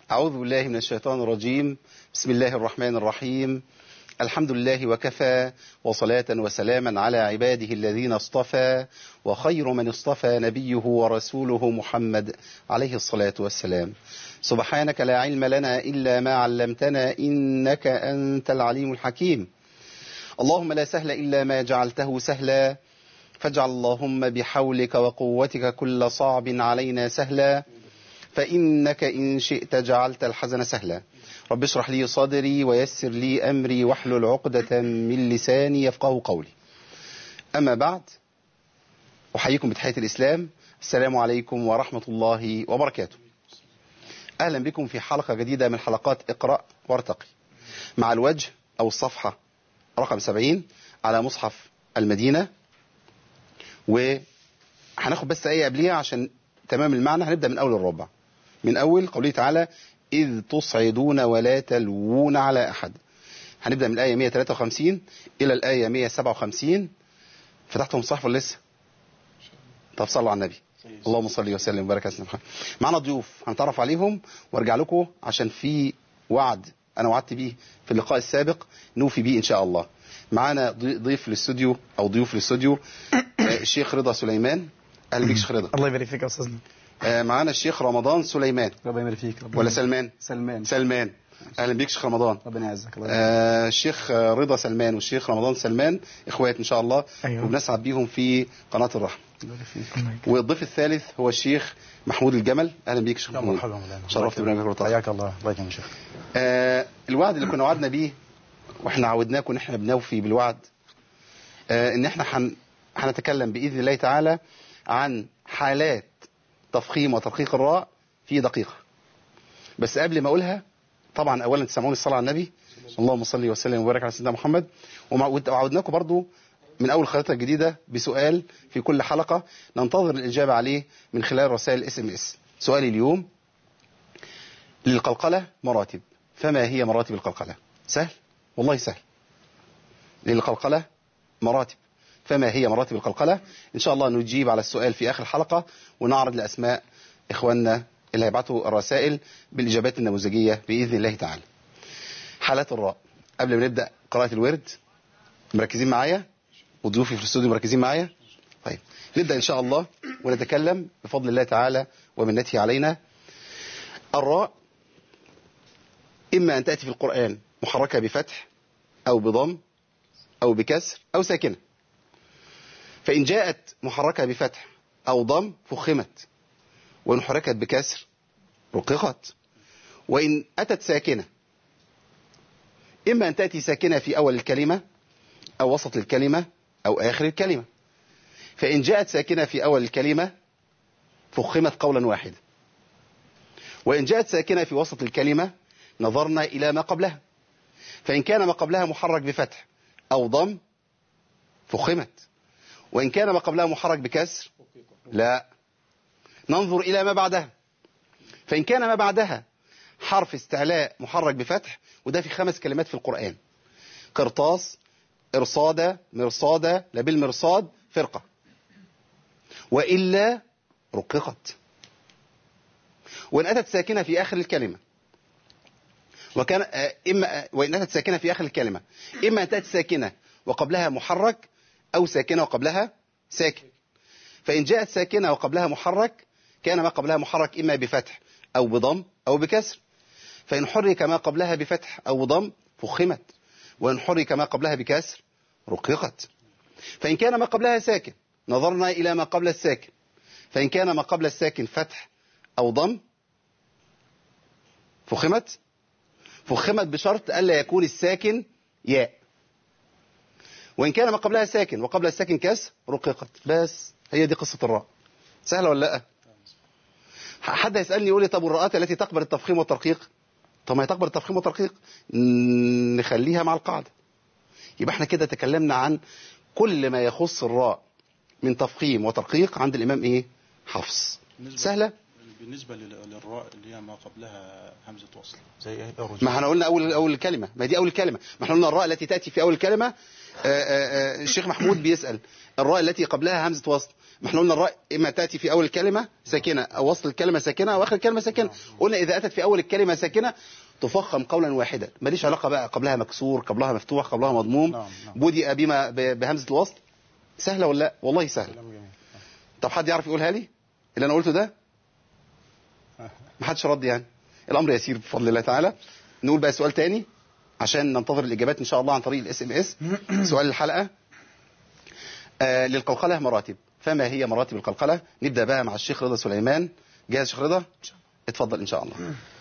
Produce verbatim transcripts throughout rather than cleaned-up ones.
أعوذ بالله من الشيطان الرجيم. بسم الله الرحمن الرحيم. الحمد لله وكفى، وصلاة وسلاما على عباده الذين اصطفى، وخير من اصطفى نبيه ورسوله محمد عليه الصلاة والسلام. سبحانك لا علم لنا إلا ما علمتنا إنك أنت العليم الحكيم. اللهم لا سهل إلا ما جعلته سهلا، فاجعل اللهم بحولك وقوتك كل صعب علينا سهلا، فإنك إن شئت جعلت الحزن سهلا. رب اشرح لي صدري ويسر لي أمري واحلل عقدة من لساني يفقه قولي. أما بعد، أحييكم بتحية الإسلام. السلام عليكم ورحمة الله وبركاته. أهلا بكم في حلقة جديدة من حلقات اقرأ وارتقي، مع الوجه أو الصفحة رقم سبعين على مصحف المدينة. وهناخد بس آية قبليها عشان تمام المعنى. هنبدأ من أول الربع، من أول قوله تعالى إذ تصعدون ولا تلوون على أحد. هنبدأ من الآية مئة وثلاثة وخمسين إلى الآية مئة وسبعة وخمسين. فتحتهم الصحف ولا لسه؟ طب صلوا على النبي. اللهم صل وسلم وبارك على سيدنا محمد. معنا ضيوف هنتعرف عليهم وارجع لكم، عشان في وعد أنا وعدت بيه في اللقاء السابق نوفي بيه إن شاء الله. معنا ضيف للاستوديو أو ضيوف للاستوديو الشيخ رضا سليمان. أهلا بك شيخ رضا. الله يبارك فيك يا أستاذنا. معنا الشيخ رمضان سليمان. ربنا يبارك فيك. ولا سلمان؟ سلمان. سلمان. اهلا بيك شيخ رمضان. ربنا يعزك. الله آه الشيخ رضا سلمان والشيخ رمضان سلمان اخوات ان شاء الله. أيوة. وبنسعد بيهم في قناه الرحمه. والضيف الثالث هو الشيخ محمود الجمل. اهلا بيك شيخ محمود. مرحبا مولانا. شرفت برنامجك. حياك الله. الله يكرمك يا شيخ. آه الوعد اللي كنا وعدنا بيه، واحنا عودناكم ان احنا بنوفي بالوعد، آه ان احنا حن... هنتكلم باذن الله تعالى عن حالات تفخيم وترقيق الراء في دقيقه. بس قبل ما اقولها، طبعا اولا تسمعوني الصلاه على النبي. اللهم صل وسلم وبارك على سيدنا محمد. وعودناكم برضو من اول خريطه جديده بسؤال في كل حلقه ننتظر الاجابه عليه من خلال رسائل اس ام اس. سؤالي اليوم: للقلقله مراتب، فما هي مراتب القلقله؟ سهل والله سهل. للقلقله مراتب، فما هي مراتب القلقله؟ ان شاء الله نجيب على السؤال في اخر الحلقه، ونعرض لاسماء اخواننا اللي هيبعتوا الرسائل بالاجابات النموذجيه باذن الله تعالى. حالات الراء. قبل ما نبدا قراءه الورد، مركزين معايا؟ وضيوفي في الاستوديو مركزين معايا؟ طيب نبدا ان شاء الله ونتكلم بفضل الله تعالى ومنته علينا. الراء اما ان تاتي في القران محركه بفتح او بضم او بكسر او ساكنه. فان جاءت محركه بفتح او ضم فخمت، وإن حركت بكسر رققت. وإن أتت ساكنة، إما أن تأتي ساكنة في أول الكلمة أو وسط الكلمة أو آخر الكلمة. فإن جاءت ساكنة في أول الكلمة فخمت قولا واحدا، وإن جاءت ساكنة في وسط الكلمة نظرنا إلى ما قبلها. فإن كان ما قبلها محرك بفتح أو ضم فخمت، وإن كان ما قبلها محرك بكسر لا، ننظر إلى ما بعدها. فإن كان ما بعدها حرف استعلاء محرك بفتح، وده في خمس كلمات في القرآن: قرطاس، إرصادة، مرصادة، لبالمرصاد، فرقة. وإلا رققت. وإن أتت ساكنة في آخر الكلمة وكان إما وإن أتت ساكنة في آخر الكلمة إما أن تأتي ساكنة وقبلها محرك، أو ساكنة وقبلها ساكن. فإن جاءت ساكنة وقبلها محرك كان ما قبلها محرك إما بفتح أو بضم أو بكسر. فإن حرك ما قبلها بفتح أو ضم فخمت، وإن حرك ما قبلها بكسر رققت. فإن كان ما قبلها ساكن نظرنا إلى ما قبل الساكن. فإن كان ما قبل الساكن فتح أو ضم فخمت. فخمت بشرط ألا يكون الساكن ياء. وإن كان ما قبلها ساكن وقبل الساكن كسر رققت. بس هي دي قصة الراء. سهلة ولا لا؟ حد يسألني يقول لي طب والراءات التي تقبل التفخيم والترقيق؟ طب ما هي تقبل التفخيم والترقيق، نخليها مع القاعدة. يبقى احنا كده تكلمنا عن كل ما يخص الراء من تفخيم وترقيق عند الإمام ايه؟ حفص. سهلة؟ بالنسبة للراء اللي هي ما قبلها همزة وصل زي ايه الرجوع؟ ما احنا قلنا اول اول الكلمه، ما دي اول الكلمه، ما احنا قلنا الراء التي تاتي في اول الكلمه. آآ آآ الشيخ محمود بيسال الراء التي قبلها همزه وصل، ما احنا قلنا الراء اما تاتي في اول الكلمه ساكنه او وسط الكلمه ساكنه او اخر الكلمه ساكنه. قلنا اذا اتت في اول الكلمه ساكنه تفخم قولا واحدا، ماليش علاقه بقى قبلها مكسور قبلها مفتوح قبلها مضموم. نعم نعم. بدأ بما ب- بهمزه الوصل. سهله ولا لا؟ والله سهله. كلام جميل. طب حد يعرف يقولها لي اللي انا قلته ده؟ ما حدش رد يعني. الامر يسير بفضل الله تعالى. نقول بقى سؤال تاني عشان ننتظر الاجابات ان شاء الله عن طريق الاس ام اس. سؤال الحلقه آه للقلقله مراتب، فما هي مراتب القلقله؟ نبدا بقى مع الشيخ رضا سليمان. جاهز شيخ رضا؟ اتفضل ان شاء الله.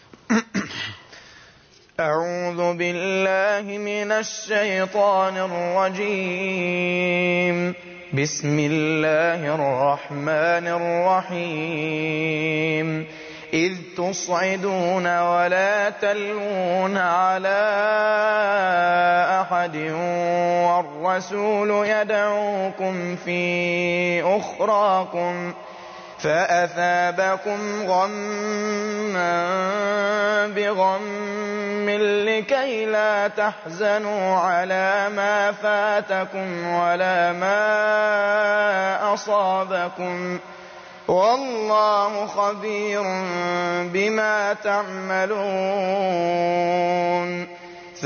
أعوذ بالله من الشيطان الرجيم. بسم الله الرحمن الرحيم. إذ تصعدون ولا تلوون على أحد والرسول يدعوكم في أخراكم فأثابكم غما بغم لكي لا تحزنوا على ما فاتكم ولا ما أصابكم والله خبير بما تعملون.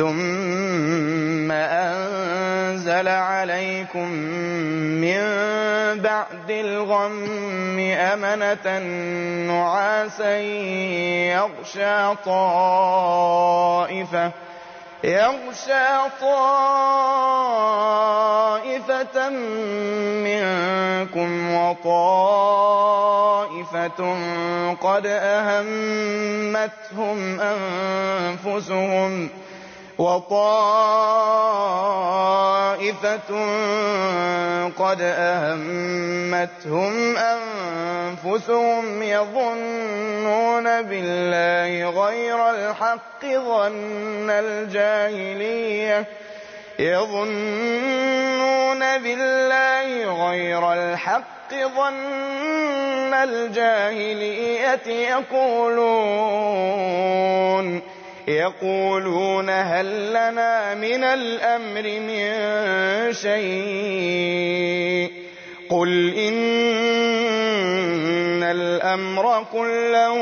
ثم أنزل عليكم من بعد الغم أمنة نعاسا يغشى طائفة يغشى طائفة منكم وطائفة قد أهمتهم أنفسهم وطائفة قد أهمتهم أنفسهم يظنون بالله غير الحق ظن الجاهلية يظنون بالله غير الحق ظن الجاهلية يقولون يقولون هل لنا من الأمر من شيء قل إن الأمر كله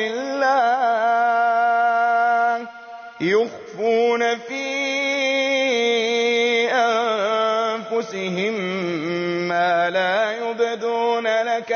لله يخفون في أنفسهم ما لا يبدون لك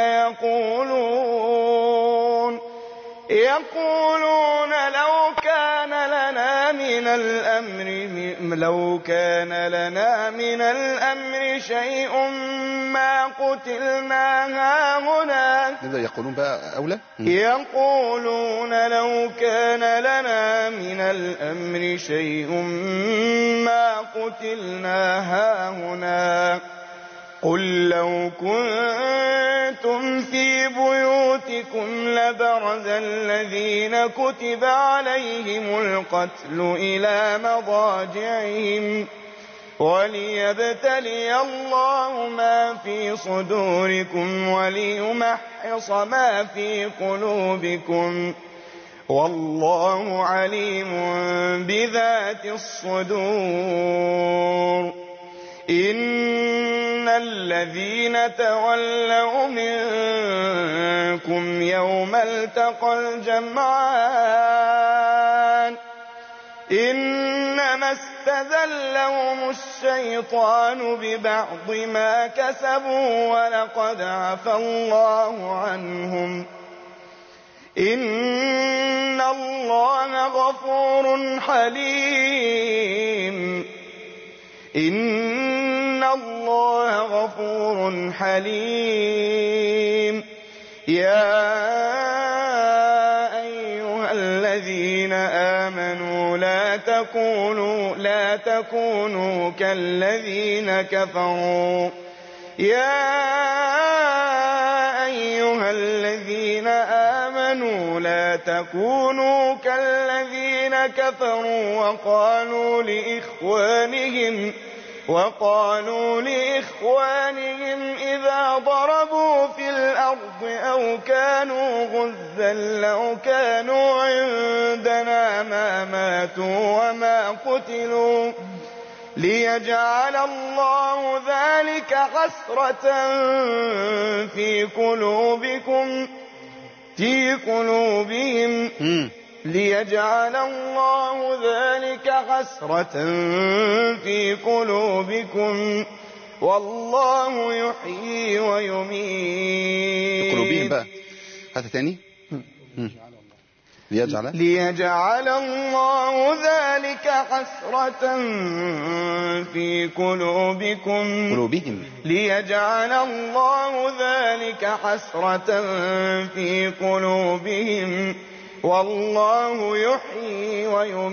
يقولون يقولون لو كان لنا من الأمر لو كان لنا من الأمر شيء ما قتلنا هاهنا. نقدر يقولون بقى أولى؟ يقولون لو كان لنا من الأمر شيء ما قتلنا هاهنا قل لو كنتم في بيوتكم لبرز الذين كتب عليهم القتل إلى مضاجعهم وليبتلي الله ما في صدوركم وليمحص ما في قلوبكم والله عليم بذات الصدور. إن الذين تولوا منكم يوم التقى الجمعان إنما استذلهم الشيطان ببعض ما كسبوا ولقد عفى الله عنهم إن الله غفور حليم. إن الله غفور حليم. يا أيها الذين آمنوا لا تكونوا لا تكونوا كالذين كفروا يا أيها الذين آمنوا لا تكونوا كالذين كفروا وقالوا لإخوانهم وقالوا لإخوانهم إذا ضربوا في الأرض أو كانوا غزا لو كانوا عندنا ما ماتوا وما قتلوا ليجعل الله ذلك حسرة في قلوبكم في قلوبهم ليجعل الله ذلك حسرة في قلوبكم والله يحيي ويميت. في قلوبهم بقى هات تاني. ليجعل ليجعل الله ذلك حسرة في قلوبكم قلوبهم ليجعل الله ذلك حسرة في قلوبهم والله يحيي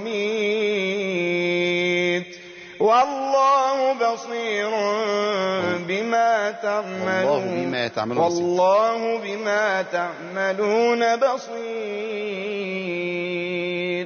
ويميت والله بصير بما تعملون والله بما تعملون بصير.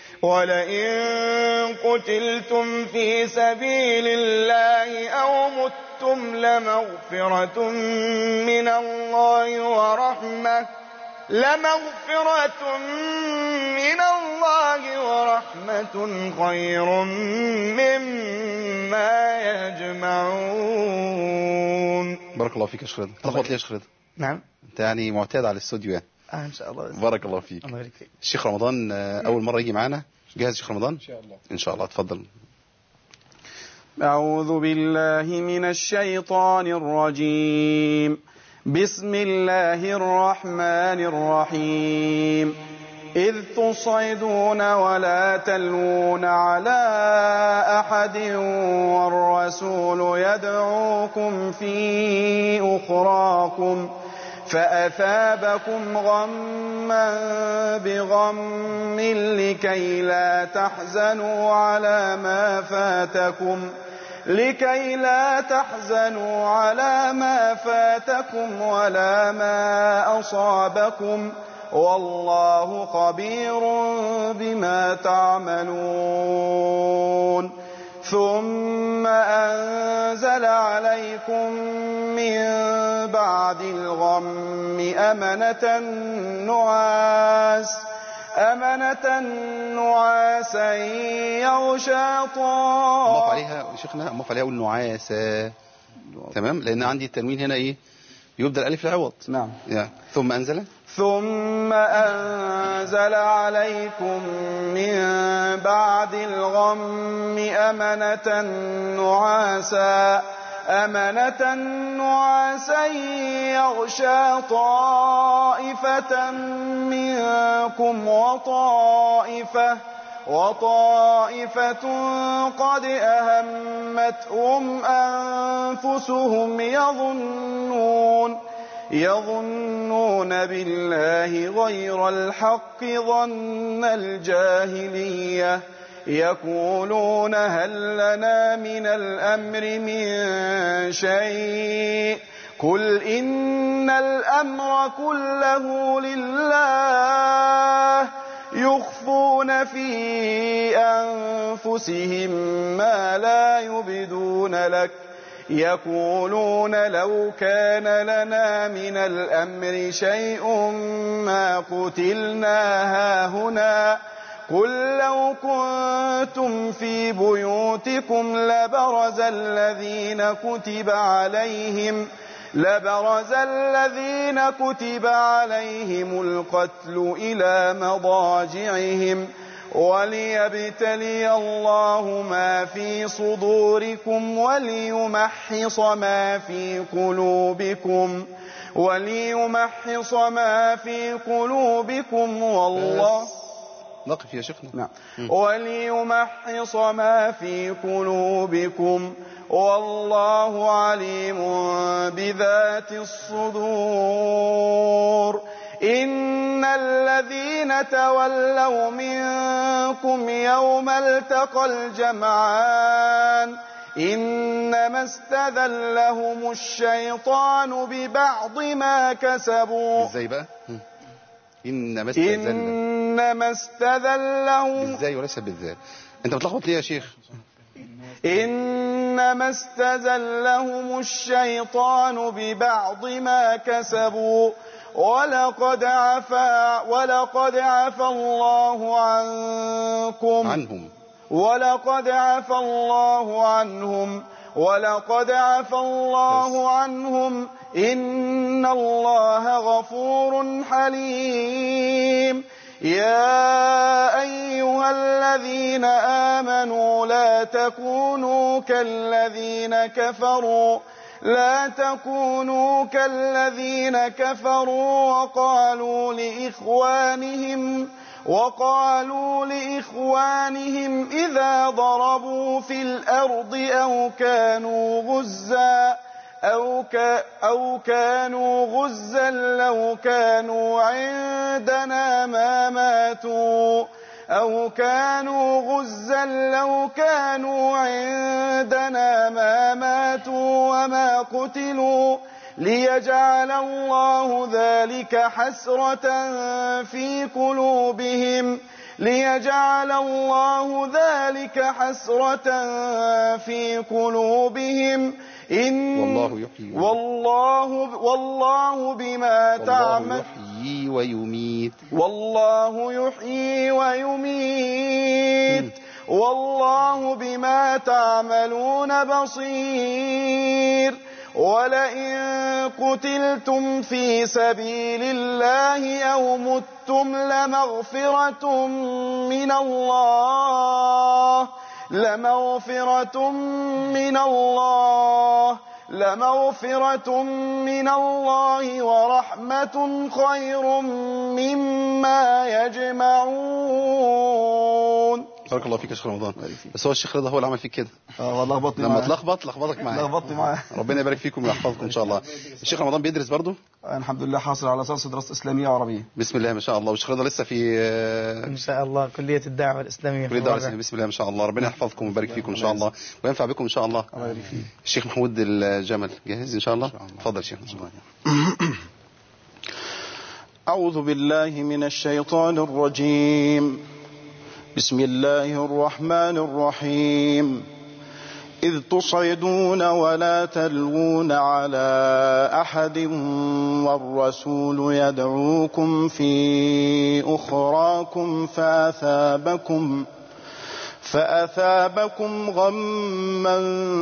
ولئن قتلتم في سبيل الله أو متم لمغفرة من الله ورحمة لمغفرة من الله ورحمة خير مما يجمعون. بارك الله فيك يا شيخ رضا. تلخبط ليه يا شيخ رضا؟ نعم. انت يعني معتاد على الاستوديو يعني. اه ان شاء الله. بارك الله فيك. الله يبارك فيك. الشيخ رمضان اول مرة يجي معانا، جاهز شيخ رمضان؟ ان شاء الله. ان شاء الله اتفضل. أعوذ بالله من الشيطان الرجيم. بسم الله الرحمن الرحيم. إذ تصعدون ولا تلوون على أحد والرسول يدعوكم في أخراكم فأثابكم غما بغم لكي لا تحزنوا على ما فاتكم لكي لا تحزنوا على ما فاتكم ولا ما أصابكم والله خبير بما تعملون. ثم أنزل عليكم من بعد الغم أمنة نعاس أمنة نعاسا يغشى طائفة. أضاف عليها شيخنا أضاف عليها أقول نعاسا تمام، لأن عندي التنوين هنا إيه يبدأ الألف العوض. نعم. يعني ثم أنزل ثم أنزل عليكم من بعد الغم أمنة نعاسا أمنة نعاسا يغشى طائفة منكم وطائفة وطائفة قد أهمتهم أنفسهم يظنون يظنون بالله غير الحق ظن الجاهلية يقولون هل لنا من الأمر من شيء قل إن الأمر كله لله يخفون في أنفسهم ما لا يبدون لك يقولون لو كان لنا من الأمر شيء ما قتلنا هاهنا قل لو كنتم في بيوتكم لبرز الذين كتب عليهم لبرز الذين كتب عليهم القتل إلى مضاجعهم وليبتلي الله ما في صدوركم وليمحص ما في قلوبكم وليمحص ما في قلوبكم والله نقف يا شيخنا. نعم. وليمحص ما في قلوبكم والله عليم بذات الصدور. إن الذين تولوا منكم يوم التقى الجمعان إنما استذلهم الشيطان ببعض ما كسبوا. ازاي بقى؟ إنما استذلهم إنما استذلهم بالزاي وليس بالذال. انت بتلخبط ليه يا شيخ؟ إن إنما استزلهم الشيطان ببعض ما كسبوا ولقد عفا ولقد عفا الله عنكم عنهم ولقد عفا الله عنهم ولقد عفا الله عنهم إن الله غفور حليم. يا أيها الذين آمنوا لا تكونوا كالذين كفروا لا تكونوا كالذين كفروا وقالوا لإخوانهم وقالوا لإخوانهم إذا ضربوا في الأرض أو كانوا غزا أو, ك أو كانوا غزا لو كانوا عندنا ما ماتوا أو كانوا غزا لو كانوا عندنا ما ماتوا وما قتلوا ليجعل الله ذلك حسرة في قلوبهم ليجعل الله ذلك حسرة في قلوبهم إن والله يحيي والله والله بما تعمل يحيي ويميت والله يحيي ويميت والله بما تعملون بصير. ولئن قتلتم في سبيل الله أو متم لمغفرة من الله لمغفرة من الله لمغفرة من الله ورحمة خير مما يجمعون. بارك الله فيك يا شيخ رمضان. بس هو الشيخ رضا هو اللي عمل فيك كده. اه والله لخبطني لما تلخبط لخبطك معاه. لخبطني معاه. ربنا يبارك فيكم ويحفظكم ان شاء الله. الشيخ رمضان بيدرس برضه؟ الحمد لله حاصل على اساس دراسه اسلاميه وعربيه. بسم الله ما شاء الله. والشيخ رضا لسه في ان شاء الله كليه الدعوه الاسلاميه. كليه الدعوه الاسلاميه. بسم الله ما شاء الله. ربنا يحفظكم ويبارك فيكم ان شاء الله وينفع بكم ان شاء الله. الله يبارك فيك. الشيخ محمود الجمل جاهز ان شاء الله؟ اتفضل شيخ. أعوذ بالله من الشيطان الرجيم. بسم الله الرحمن الرحيم. إذ تصعدون ولا تلوون على أحد والرسول يدعوكم في أخراكم فأثابكم فأثابكم غما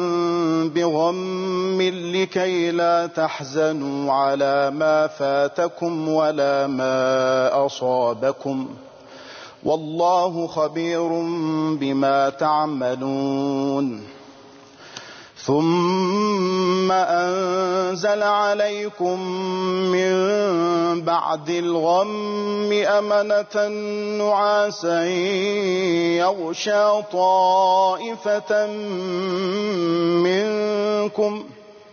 بغم لكي لا تحزنوا على ما فاتكم ولا ما أصابكم والله خبير بما تعملون. ثم أنزل عليكم من بعد الغم أمنة نعاسا يغشى طائفة منكم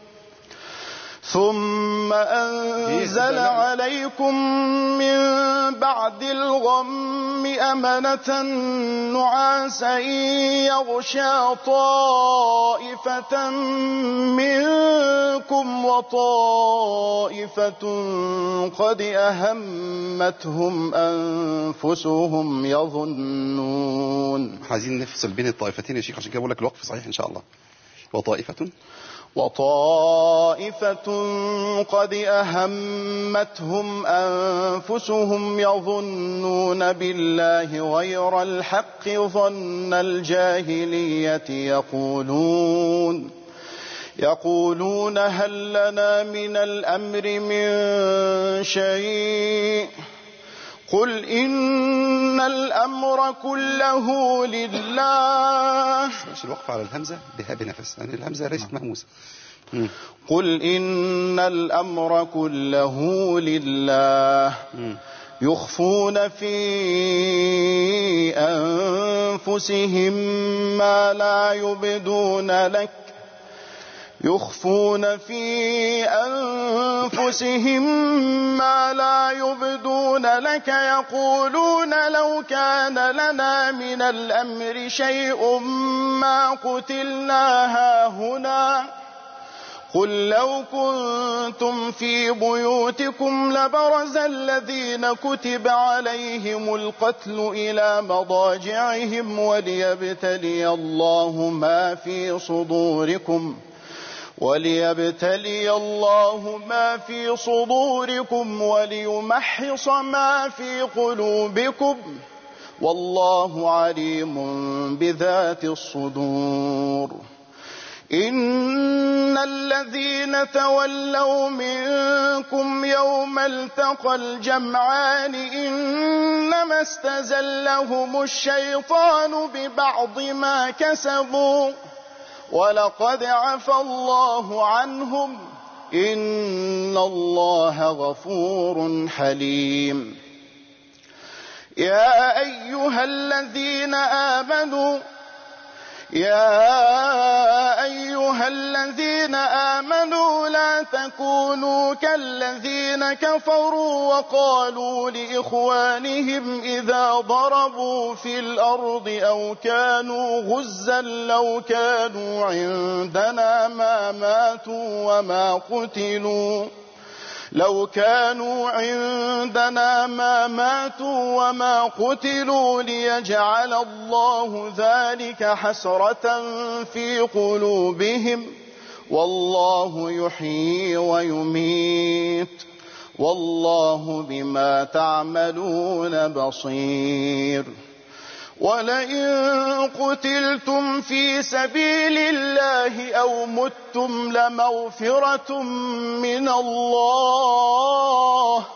ثم أنزل عليكم من بعد الغم أمنة نعاسا يغشى طائفة منكم وطائفة قد أهمتهم أنفسهم يظنون. عايزين نفصل بين الطائفتين يا شيخ عشان كده بقول لك الوقف صحيح إن شاء الله. وطائفة وطائفة قد أهمتهم أنفسهم يظنون بالله غير الحق ظن الجاهلية يقولون يقولون هل لنا من الأمر من شيء قل إن الأمر كله لله. مش الوقف على الهمزة بها بنفس يعني الهمزة ليست مهموسة. قل إن الأمر كله لله يخفون في أنفسهم ما لا يبدون لك يخفون في أنفسهم ما لا يبدون لك يقولون لو كان لنا من الأمر شيء ما قتلنا هاهنا قل لو كنتم في بيوتكم لبرز الذين كتب عليهم القتل إلى مضاجعهم وليبتلي الله ما في صدوركم وليبتلي الله ما في صدوركم وليمحص ما في قلوبكم والله عليم بذات الصدور. إن الذين تولوا منكم يوم التقى الجمعان إنما استزلهم الشيطان ببعض ما كسبوا ولقد عفى الله عنهم إن الله غفور حليم. يا أيها الذين آمنوا يا أيها الذين آمنوا لا تكونوا كالذين كفروا وقالوا لإخوانهم إذا ضربوا في الأرض أو كانوا غزا لو كانوا عندنا ما ماتوا وما قتلوا لو كانوا عندنا ما ماتوا وما قتلوا ليجعل الله ذلك حسرة في قلوبهم والله يحيي ويميت والله بما تعملون بصير. ولئن قتلتم في سبيل الله أو متم لمغفرة من الله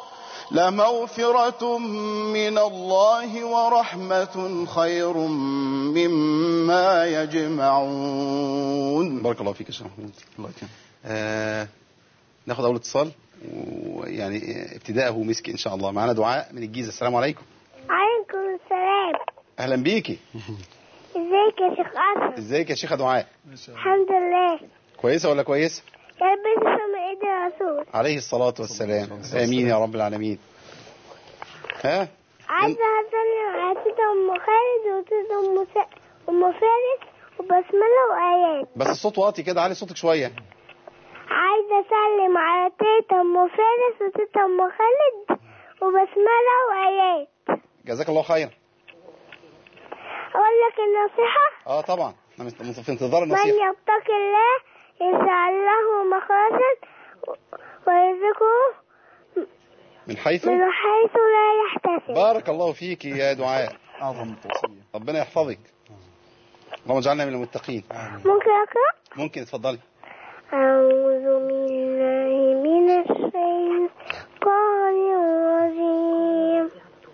لمغفرة من الله ورحمة خير مما يجمعون. بارك الله فيك يا شيخ محمود. الله يكرمك. آه ناخد أول اتصال ويعني ابتداءه مسك إن شاء الله. معنا دعاء من الجيزة. السلام عليكم. عليكم السلام. أهلا بيكي. ازيك يا شيخ أسد؟ ازيك يا شيخة دعاء؟ الحمد لله. كويسة ولا كويسة؟ يا رب تسمع ايد الرسول عليه الصلاة والسلام. آمين يا رب العالمين. ها؟ عايزة أسلم على تيتا أم خالد وتيتا أم س... أم فارس وبسملة وآيات. بس الصوت واطي كده، علي صوتك شوية. عايزة أسلم على تيتا أم فارس وتيتا أم خالد وبسملة وآيات. جزاك الله خير. أقول لك النصيحة؟ اه طبعا، احنا في انتظار النصيحة. من يتق الله يجعل له مخرجا ويرزقه من حيث من حيث لا يحتسب. بارك الله فيك يا دعاء. أعظم التوصية. ربنا يحفظك. اللهم اجعلنا من المتقين. ممكن أقرأ؟ ممكن، اتفضلي. أعوذ بالله من الشيطان الرجيم.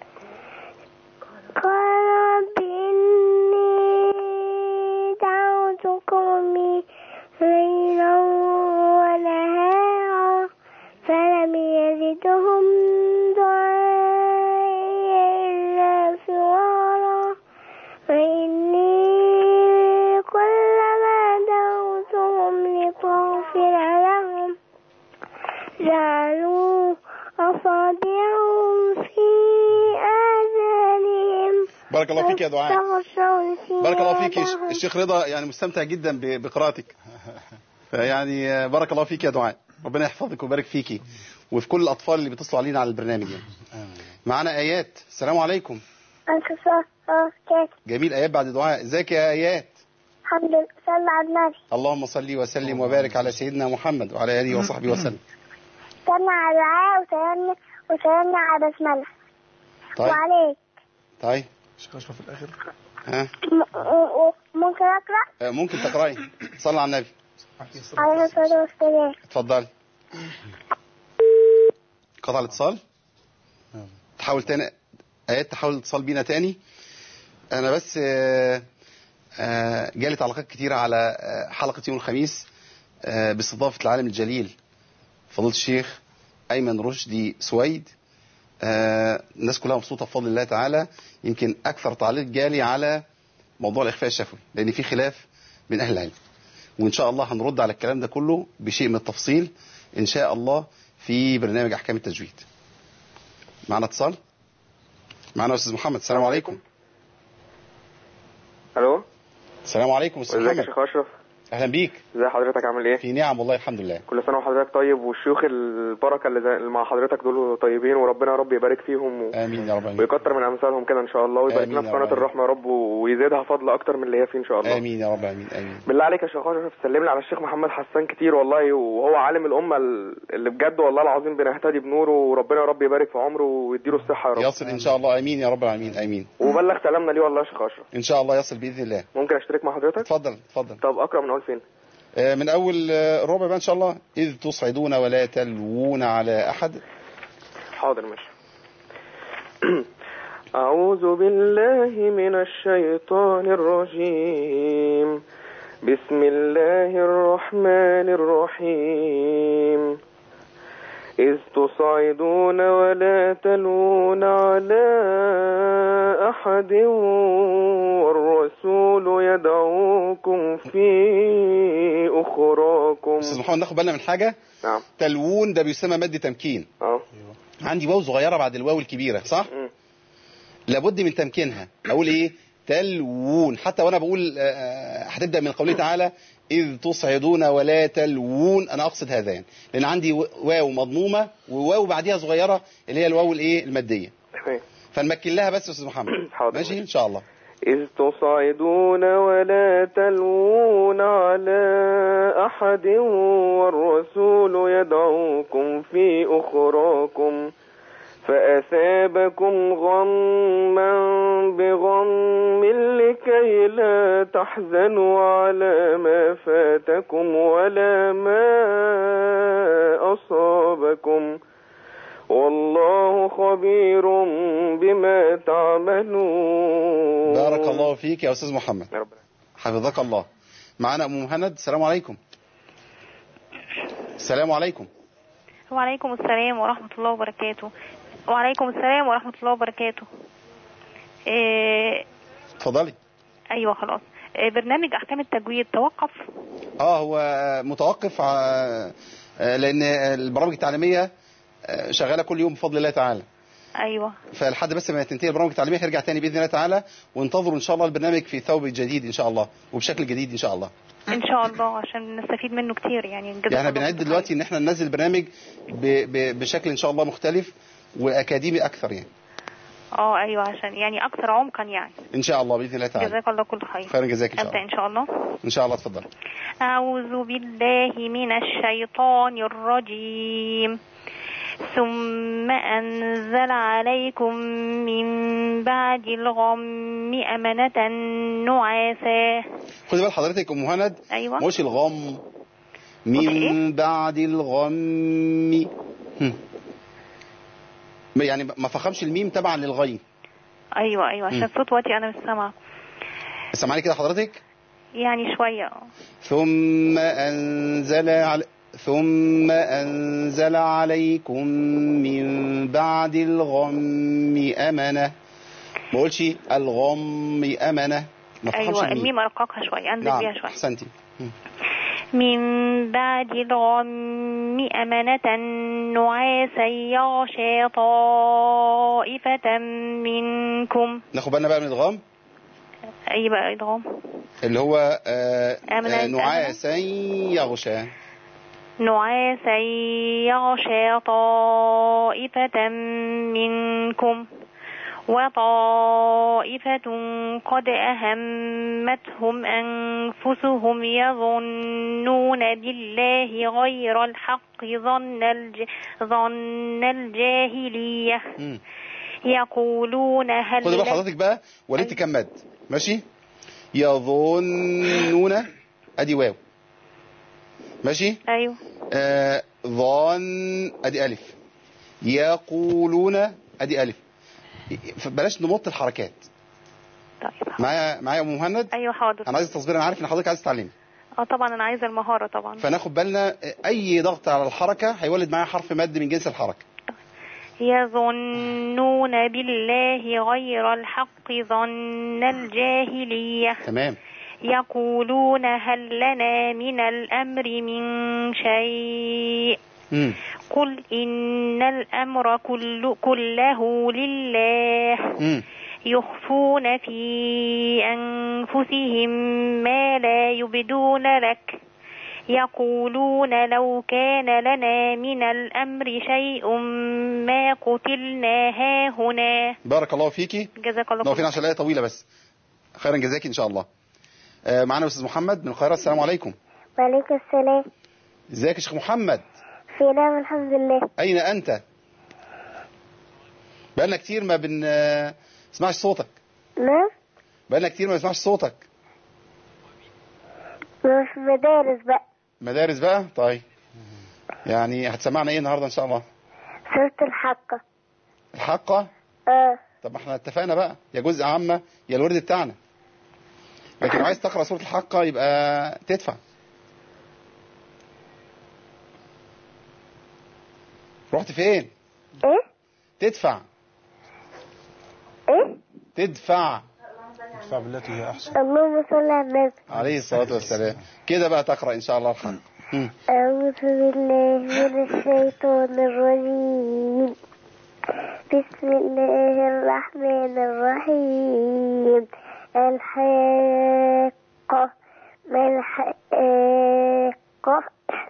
قال رب إني دعوت قومي ليلا ونهارا فلم يزدهم دعائي إلا فرارا وإني كلما دعوتهم لتغفر لهم جعلوا أصابعهم في آذانهم. بارك الله فيك يا دعاء. بارك الله فيك. الشيخ رضا يعني مستمتع جدا بقراءتك. يعني بارك الله فيك يا دعاء. ربنا يحفظك ويبارك فيكي وفي كل الأطفال اللي بيتصلوا علينا على البرنامج يعني. معنا آيات. السلام عليكم. جميل. آيات بعد دعاء. ازيك يا آيات؟ الحمد لله. صلى على النبي. اللهم صل وسلم وبارك على سيدنا محمد وعلى آله وصحبه وسلم. سلمنا على دعاء وسلمنا وسلمنا على بسملة. طيب. وعليك. طيب. شيخ أشرف في الآخر. ها؟ ممكن أقرأ؟ ممكن تقرأي. صلى على النبي. عليه الصلاة والسلام. اتفضلي. قطع الاتصال. تحاول تاني آيات، تحاول الاتصال بينا تاني. أنا بس جالي تعليقات كتيرة على حلقة يوم الخميس باستضافة العالم الجليل فضيلة الشيخ أيمن رشدي سويد. الناس كلها مبسوطة بفضل الله تعالى. يمكن أكثر تعليق جالي على موضوع الإخفاء الشفوي لأن في خلاف بين أهل العلم، وإن شاء الله هنرد على الكلام ده كله بشيء من التفصيل إن شاء الله في برنامج أحكام التجويد. معنا اتصال. معنا أستاذ محمد. السلام عليكم. الو. السلام عليكم أستاذ محمد. ازيك يا شيخ اشرف؟ اهلا بيك. ازي حضرتك عامل ايه؟ في نعم والله الحمد لله. كل سنه وحضرتك طيب، والشيوخ البركه اللي, اللي مع حضرتك دول طيبين، وربنا يا رب يبارك فيهم و... امين يا رب امين. ويكتر من امثالهم كده ان شاء الله، ويبارك لنا في قناه الرحمه يا رب، ويزيدها فضل اكتر من اللي هي فيه ان شاء الله. امين يا رب امين امين. بالله عليك يا شيخ اشرف سلم لي على الشيخ محمد حسان كتير والله، وهو عالم الامه اللي بجد والله العظيم بنهتدي بنوره، وربنا يا رب يبارك في عمره ويديله الصحه يا رب. يصل ان شاء الله. امين يا رب العالمين امين. وبلغ سلامنا ليه والله يا شيخ اشرف. ان شاء الله يصل باذن الله. ممكن اشترك مع حضرتك؟ اتفضل اتفضل. طب اقرا من اول فين؟ من اول الربع بقى ان شاء الله. اذ تصعدون ولا تلوون على احد. حاضر ماشي. اعوذ بالله من الشيطان الرجيم. بسم الله الرحمن الرحيم. إذ تصعدون ولا تلون على أحد والرسول يدعوكم في أخراكم. أستاذ محمد ناخد بالنا من حاجة. نعم. تلوون ده بيسمى مد تمكين. اه عندي واو صغيرة بعد الواو الكبيرة صح؟ م. لابد من تمكينها. أقول إيه؟ تلوون. حتى وأنا بقول هتبدأ من قوله تعالى إذ تصعدون ولا تلوون، أنا أقصد هذان، لأن عندي واو مضمومة وواو بعديها صغيرة اللي هي الواو الإيه المادية. فنمكن لها بس يا أستاذ محمد. ماشي إن شاء الله. إذ تصعدون ولا تلوون على أحد والرسول يدعوكم في أخراكم فأثابكم غما بغم لكي لا تحزنوا على ما فاتكم ولا ما أصابكم والله خبير بما تعملون. بارك الله فيك يا أستاذ محمد. حفظك الله. معنا أم مهند. السلام عليكم. السلام عليكم. وعليكم السلام ورحمة الله وبركاته. وعليكم السلام ورحمة الله وبركاته. اتفضلي. إيه ايوه خلاص. إيه برنامج احكام التجويد توقف؟ اه هو متوقف لان البرامج التعليمية شغالة كل يوم بفضل الله تعالى. ايوه. فلحد بس ما تنتهي البرامج التعليمية هيرجع تاني باذن الله تعالى، وانتظروا ان شاء الله البرنامج في ثوب جديد ان شاء الله وبشكل جديد ان شاء الله. ان شاء الله عشان نستفيد منه كتير يعني. يعني احنا بنعد دلوقتي ان احنا ننزل برنامج ب... ب... بشكل ان شاء الله مختلف واكاديمي اكثر يعني. اه ايوه عشان يعني اكثر عمقا يعني. ان شاء الله باذن الله تعالى. جزاك الله كل خير. خير جزاك ان شاء الله. ابدا ان شاء الله. ان شاء الله اتفضل. اعوذ بالله من الشيطان الرجيم. ثم أنزل عليكم من بعد الغم أمنة نعاسا. خدي بال حضرتك أم مهند. أيوة. مش الغم من بعد الغم، يعني ما فخمش الميم تبعا للغين. أيوة أيوة عشان صوت واتي أنا مش سامعة. سامعاني كده حضرتك؟ يعني شوية. ثم أنزل على ثم أنزل عليكم من بعد الغم أمنة. ما قولش الغم أمنة. ما أيوة الميم أرققها شوية أنزل نعم. بيها شوية. أحسنتي. من بعد الغم أمنة نعاسا يغشى طائفة منكم. ناخد بالنا بقى من الغم. أي بقى الغم اللي هو آه آه نعاسا يغشى. نعاسا يغشى طائفة منكم وطائفة قد أهمتهم أنفسهم يظنون بالله غير الحق ظن, الج... ظن الجاهلية م. يقولون هل خد بقى حضرتك بقى وليت كم مد. ماشي. يظنون ادي واو. ماشي. ايوه. آه ظن ادي الف. يقولون ادي الف. بلاش نمط الحركات. طيب معايا معايا ام مهند. ايوه حاضر. انا عايز تصبير، انا عارف ان حضرتك عايز تتعلمي. اه طبعا انا عايزه المهاره طبعا. فناخد بالنا اي ضغط على الحركه هيولد معايا حرف مد من جنس الحركه. يظنون بالله غير الحق ظن الجاهليه. تمام. يقولون هل لنا من الأمر من شيء م. قل إن الأمر كل كله لله م. يخفون في أنفسهم ما لا يبدون لك يقولون لو كان لنا من الأمر شيء ما قتلنا هاهنا. بارك الله فيكي. جزاك الله خير. نوفين عشان الآية طويلة بس. خيرا جزاك إن شاء الله. آه معنا أستاذ محمد من القاهرة. السلام عليكم. وعليكم السلام. ازيك يا شيخ محمد؟ في نعم الحمد لله. أين أنت؟ بقالنا كتير ما بن نسمعش صوتك. نعم. بقالنا كتير ما نسمعش صوتك. مش مدارس بقى. مدارس بقى؟ طيب. يعني هتسمعنا ايه النهارده ان شاء الله؟ سورة الحاقة. الحاقة؟ اه. طب ما احنا اتفقنا بقى، يا جزء عامة يا الورد بتاعنا. لكن لو عايز تقرأ سورة الحاقة يبقى تدفع. رحت فين؟ ايه؟ تدفع. ايه؟ تدفع. ادفع بالتي هي احسن. اللهم صل على النبي عليه الصلاة والسلام. كده بقى تقرأ ان شاء الله الحاقة. أعوذ بالله من الشيطان الرجيم. بسم الله الرحمن الرحيم. الحاقة ما الحاقة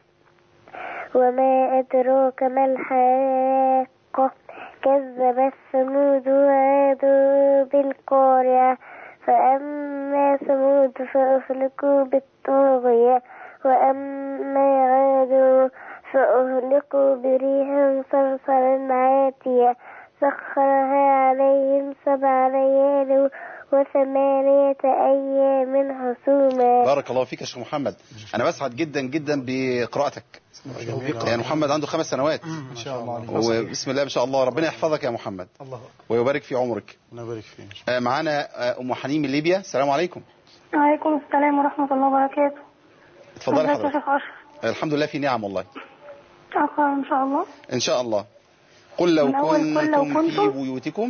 وما أدراك ما الحاقة كذبت ثمود وعاد بالقارعة فأما ثمود فأهلكوا بالطاغية وأما عاد فأهلكوا بريح صرصر عاتية سخرها عليهم سبع ليال وثمانية أيام حسوما. بارك الله فيك يا شيخ محمد. أنا بسعد جدا جدا بقراءتك. يعني محمد عنده خمس سنوات ان شاء الله. وبسم الله ما شاء الله. ربنا يحفظك يا محمد الله ويبارك في عمرك. الله يبارك فيك. معانا أم حنين من ليبيا. السلام عليكم. وعليكم السلام ورحمة الله وبركاته. اتفضلي ازيك يا حضرتك. شيخ أشرف؟ الحمد لله في نعم والله. أقرأ إن شاء الله. إن شاء الله. قل لو من أول قل لو كنتم في كنتم. بيوتكم.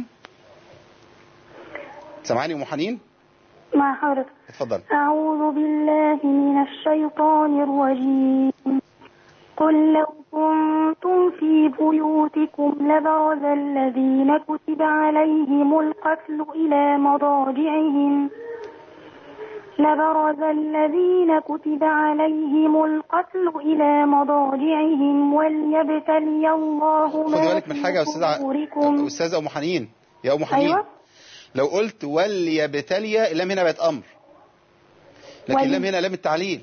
سمعاني أم حنين؟ مع حضرتك. اتفضل. أعوذ بالله من الشيطان الرجيم. قل لو كنتم في بيوتكم لبرز الذين كتب عليهم القتل إلى مضاجعهم لبرز الذين كتب عليهم القتل إلى مضاجعهم وليبتلي الله ما خدي بالك من حاجة يا أستاذة صدوركم. أستاذة أم حنين. يا أم حنين. أيوة. لو قلت وليبتلي اللام هنا بقت أمر، لكن ولي. اللام هنا لام التعليل.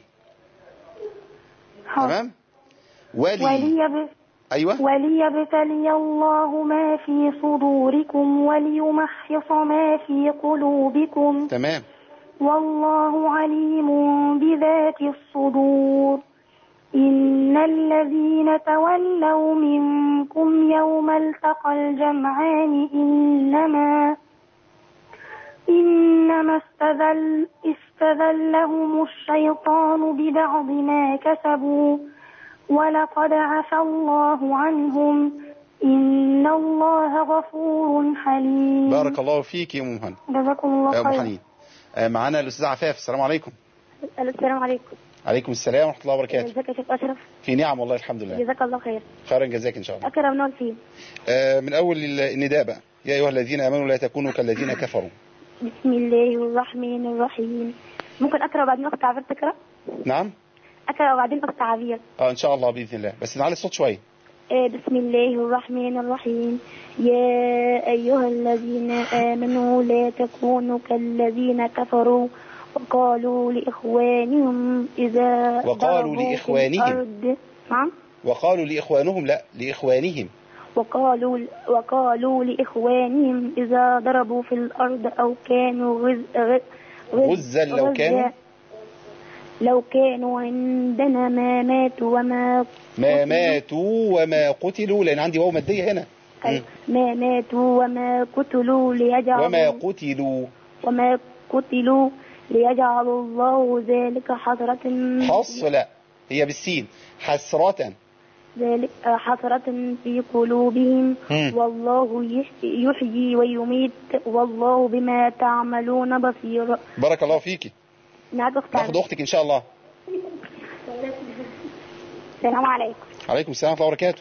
حاضر. تمام. ولي. وليب... أيوة. وليبتلي الله ما في صدوركم وليمحص ما في قلوبكم. تمام. والله عليم بذات الصدور. إن الذين تولوا منكم يوم التقى الجمعان إنما إنما استذل استذلهم الشيطان ببعض ما كسبوا ولقد عفى الله عنهم إن الله غفور حليم. بارك الله فيك يا أم حنين. جزاكم الله يا أم خير. حنين. معانا الأستاذ عفاف. السلام عليكم. السلام عليكم. عليكم السلام ورحمة الله وبركاته. ازيك يا شيخ أشرف؟ في نعم والله الحمد لله. جزاك الله خير. خيرا جزاك إن شاء الله. أكرم نقول فيه. آه من أول النداء بقى. يا أيها الذين آمنوا لا تكونوا كالذين كفروا. بسم الله الرحمن الرحيم. ممكن أقرأ وبعدين أخت عبير تقرأ؟ نعم. أقرأ وبعدين أخت عبير. اه إن شاء الله بإذن الله، بس نعلي الصوت شوية. آه بسم الله الرحمن الرحيم. يا أيها الذين آمنوا لا تكونوا كالذين كفروا وقالوا لإخوانهم إذا وقالوا ضربوا في لإخوانهم. الأرض. نعم. وقالوا لإخوانهم لا لإخوانهم. وقالوا وقالوا لإخوانهم إذا ضربوا في الأرض أو كانوا غز غز غزا لو كانوا لو كانوا عندنا ما ماتوا وما ما ماتوا وما قتلوا، لأن عندي واو مادية هنا. مم. ما ماتوا وما قتلوا ليجعلوا وما قتلوا وما قتلوا ليجعل الله ذلك حسرة. حص لا هي بالسين حسرة. ذلك حسرة في قلوبهم. مم. والله يحيي ويميت والله بما تعملون بصير. بارك الله فيكي. ناخد أختك إن شاء الله. السلام عليكم. عليكم السلام ورحمة الله وبركاته.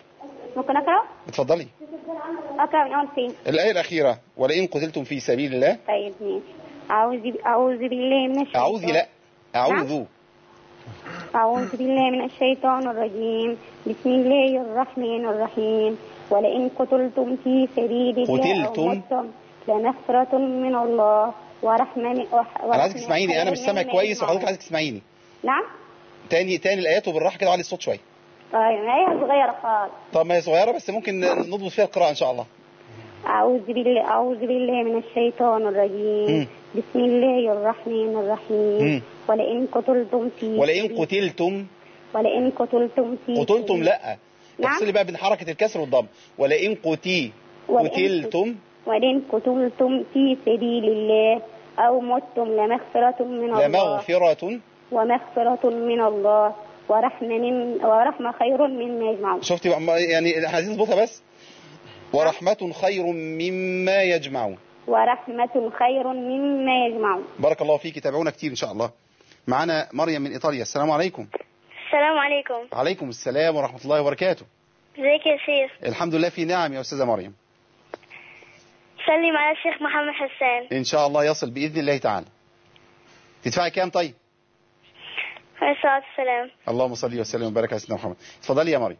ممكن أقرأ؟ اتفضلي. أقرأ من أول فين؟ الآية الأخيرة ولئن قتلتم في سبيل الله. طيب ماشي. أعوذ أعوذ بالله من الشيطان. أعوذ لا أعوذ. أعوذ بالله من الشيطان الرجيم. بسم الله الرحمن الرحيم. ولئن قتلتم في سبيل الله أو متم لمغفرة من الله ورحمة. أنا عايزك تسمعيني، أنا مش سامع كويس وحضرتك عايزك تسمعيني. نعم. تاني تاني الآيات وبالراحة كده وعلي الصوت شوية. طيب هي صغيرة خالص. طب ما هي صغيرة بس ممكن نضبط فيها القراءة إن شاء الله. أعوذ بالله أعوذ بالله من الشيطان الرجيم. م. بسم الله الرحمن الرحيم. م. ولئن قتلتم في ولئن قتلتم ولئن قتلتم في قتلتم لا تفصلي بقى بين حركة الكسر والضم. ولئن قتي قتلتم ولئن قتلتم في سبيل الله أو متم لمغفرة من الله لمغفرة ومغفرة من الله ورحمة من ورحمة خير مما يجمعون. شفتي يعني عايزين نظبطها بس. ورحمة خير مما يجمعون. ورحمة خير مما يجمعون. بارك الله فيك. تابعونا كتير إن شاء الله. معنا مريم من إيطاليا. السلام عليكم. السلام عليكم. عليكم السلام ورحمة الله وبركاته. ازيك يا شيخ؟ الحمد لله في نعم يا أستاذة مريم. سلم على الشيخ محمد حسان. إن شاء الله يصل بإذن الله تعالى. تدفعي كام طيب؟ عليه الصلاة والسلام. اللهم صل وسلم وبارك على سيدنا محمد. اتفضلي يا مريم.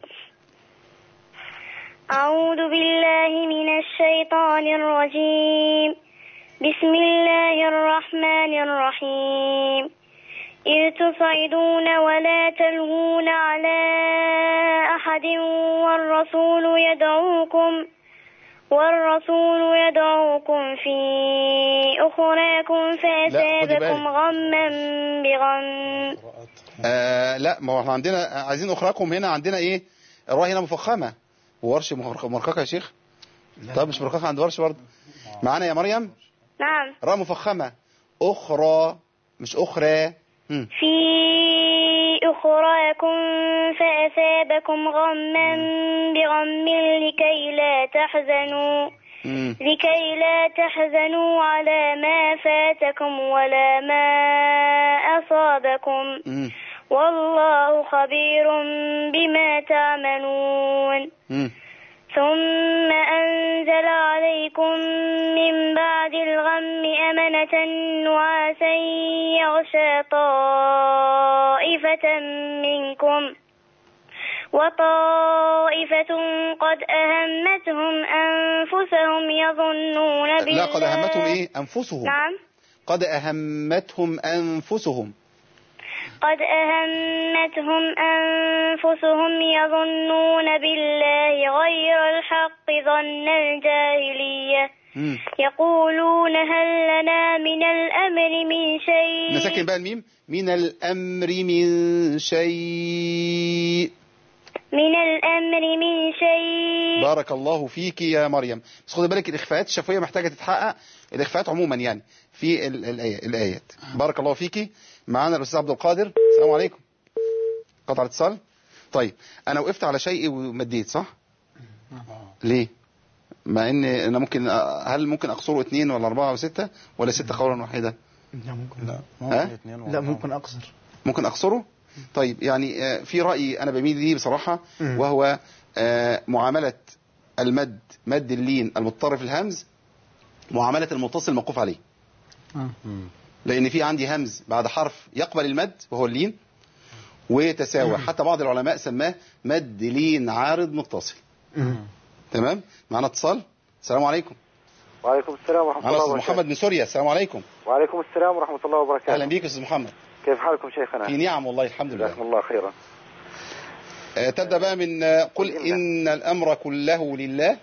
أعوذ بالله من الشيطان الرجيم. بسم الله الرحمن الرحيم. إذ تصعدون ولا تلوون على أحد والرسول يدعوكم والرسول يدعوكم في أخراكم فأثابكم غما بغم. آه لا ما هو احنا عندنا عايزين أخراكم هنا عندنا إيه؟ الراء هنا مفخمة وورش مرققة يا شيخ. طب مش مرققة عند ورش برضه. معانا يا مريم؟ نعم. راء مفخمة أخرى مش أخرى. م. في أخراكم فأثابكم غما بغم لكي لا تحزنوا م. لكي لا تحزنوا على ما فاتكم ولا ما أصابكم م. والله خبير بما تعملون. م. ثم أنزل عليكم من بعد الغم أمنة نعاسا يغشى طائفة منكم وطائفة قد أهمتهم أنفسهم يظنون بالله. لا قد أهمتهم إيه؟ أنفسهم. نعم. قد أهمتهم أنفسهم. قد أهمتهم أنفسهم يظنون بالله غير الحق ظن الجاهلية. م. يقولون هل لنا من الأمر من شيء. نسكن بقى الميم. من الأمر من شيء. من الأمر من شيء. بارك الله فيك يا مريم. بس خدي بالك الإخفاءات الشفوية محتاجة تتحقق. الإخفاءات عموما يعني في الآيات. بارك الله فيك. معانا الأستاذ عبد القادر. السلام عليكم. قطع الاتصال. طيب أنا وقفت على شيء ومديت صح؟ ليه؟ مع إن أنا ممكن هل ممكن أقصره اثنين ولا أربعة وستة ولا ستة قولا واحدة؟ لا ممكن لا ممكن اثنين لا ممكن أقصر. ممكن أقصره؟ طيب يعني في رأي أنا بميل ليه بصراحة وهو معاملة المد مد اللين المضطرف الهمز معاملة المتصل الموقوف عليه. لأن في عندي همز بعد حرف يقبل المد وهو اللين وتساوى. حتى بعض العلماء سماه مد لين عارض متصل. تمام. معنا اتصال. السلام عليكم. وعليكم السلام ورحمة الله وبركاته. محمد من سوريا. السلام عليكم. وعليكم السلام ورحمة الله وبركاته. أهلا بيك أستاذ محمد. كيف حالكم شيخنا؟ في نعم والله الحمد لله. جزاكم الله خيرا. أه تبدأ بقى من قل إن الأمر كله لله.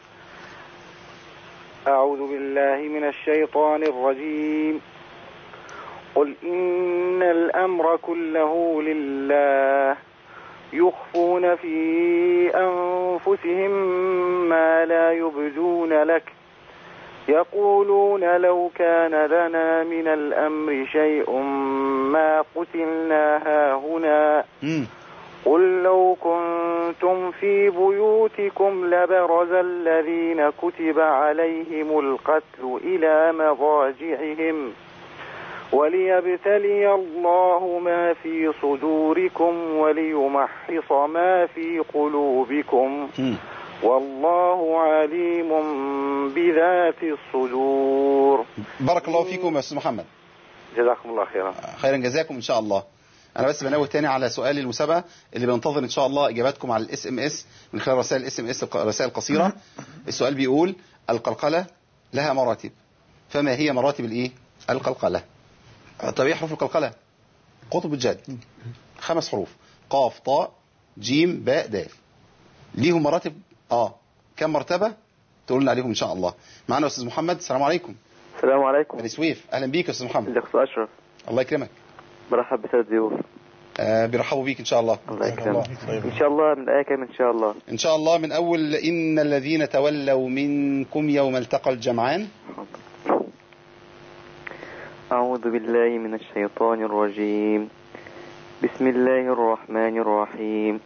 أعوذ بالله من الشيطان الرجيم. قل إن الأمر كله لله يخفون في أنفسهم ما لا يبدون لك يقولون لو كان لنا من الأمر شيء ما قتلنا هاهنا قل لو كنتم في بيوتكم لبرز الذين كتب عليهم القتل إلى مضاجعهم وليبتلي الله ما في صدوركم وليمحص ما في قلوبكم والله عليم بذات الصدور. بارك الله فيكم يا أستاذ محمد. جزاكم الله خيرا. خيرا جزاكم إن شاء الله. أنا بس بنوه تاني على سؤال المسابقة اللي بننتظر إن شاء الله إجاباتكم على الاس ام اس من خلال رسائل الاس ام اس رسائل قصيرة. السؤال بيقول القلقلة لها مراتب، فما هي مراتب الإيه؟ القلقلة. طب إيه حروف القلقلة؟ قطب الجد، خمس حروف، قاف طاء جيم باء دال. ليهم مراتب؟ آه كم مرتبة؟ تقولنا عليهم إن شاء الله. معنا أستاذ محمد. السلام عليكم. السلام عليكم. بني سويف. أهلا بيك يا أستاذ محمد. ازيك يا أشرف؟ الله يكرمك. برحب بثلاث ضيوف. آه بيرحبوا بيك إن شاء الله. الله يكرمك. إن شاء الله من آية كام إن شاء الله؟ إن شاء الله من أول إن الذين تولوا منكم يوم التقى الجمعان. أعوذ بالله من الشيطان الرجيم. بسم الله الرحمن الرحيم.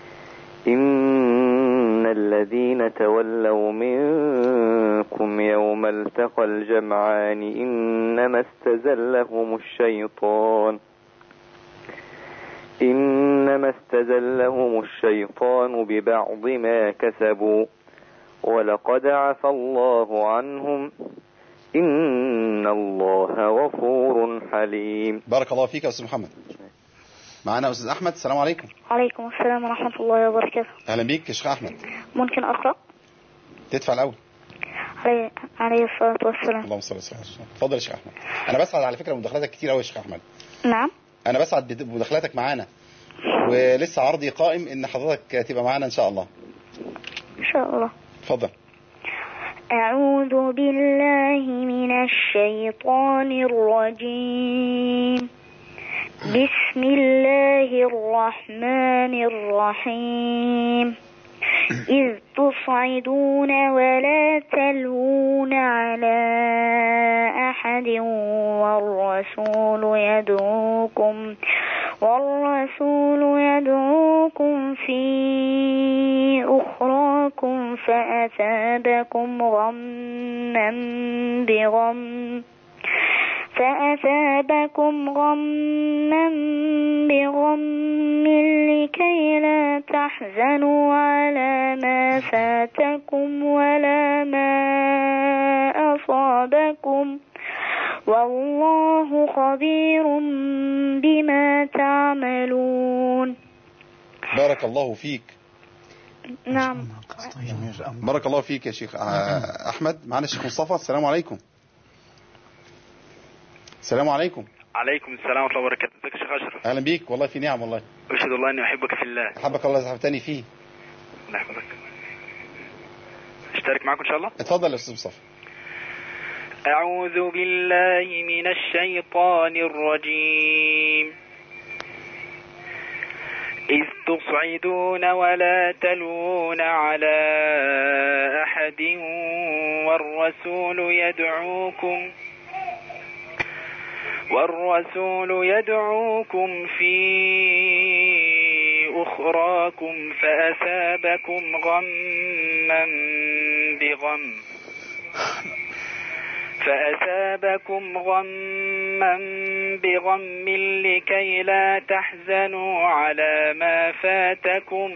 إن الذين تولوا منكم يوم التقى الجمعان إنما استزلهم الشيطان إنما استزلهم الشيطان ببعض ما كسبوا ولقد عفى الله عنهم إن الله غفور حليم. بارك الله فيك يا أستاذ محمد. معنا أستاذ أحمد. السلام عليكم. عليكم السلام ورحمة الله وبركاته. أهلا بيك يا شيخ أحمد. ممكن أقرأ؟ تدفع الأول. عليه عليه الصلاة والسلام. اللهم صل وسلم. اتفضل يا شيخ أحمد. أنا بسعد على فكرة مداخلاتك كتير أوي يا شيخ أحمد. نعم. أنا بسعد بمداخلاتك معانا، ولسه عرضي قائم إن حضرتك تبقى معانا إن شاء الله. إن شاء الله. اتفضل. أعوذ بالله من الشيطان الرجيم. بسم الله الرحمن الرحيم. إذ تصعدون ولا تلوون على أحد والرسول يدعوكم والرسول يدعوكم في أخراكم فأثابكم غما بغم فأثابكم غما بغم لكي لا تحزنوا على ما فاتكم ولا ما أصابكم والله خبير بما تعملون. بارك الله فيك. نعم. بارك الله فيك يا شيخ أحمد. معنا الشيخ مصطفى. السلام عليكم. السلام عليكم. عليكم السلام ورحمة الله وبركاته. ازيك يا شيخ أشرف؟ أهلا بيك. والله في نعم والله. أشهد الله إني أحبك في الله. أحبك الله يحبتني فيه. الله يحفظك. اشترك معكم إن شاء الله. اتفضل يا أستاذ مصطفى. أعوذ بالله من الشيطان الرجيم. إذ تصعدون ولا تلوون على أحد والرسول يدعوكم والرسول يدعوكم في أخراكم فأثابكم غما بغم فأثابكم غما بغم لكي لا تحزنوا على ما فاتكم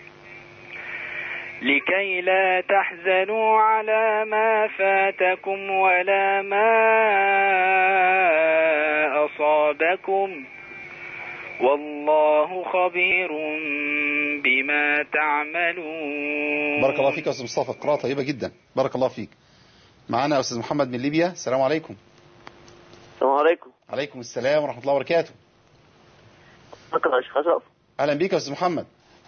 لكي لا تحزنوا على ما فاتكم ولا ما أصابكم والله خبير بما تعملون. بارك الله فيك يا أستاذ مصطفى. قراءة طيبة جدا. بارك الله فيك. معنا أستاذ محمد من ليبيا. السلام عليكم. السلام عليكم. عليكم السلام ورحمة الله وبركاته. أكرم يا شيخ أشرف. أهلا بيك يا أستاذ محمد.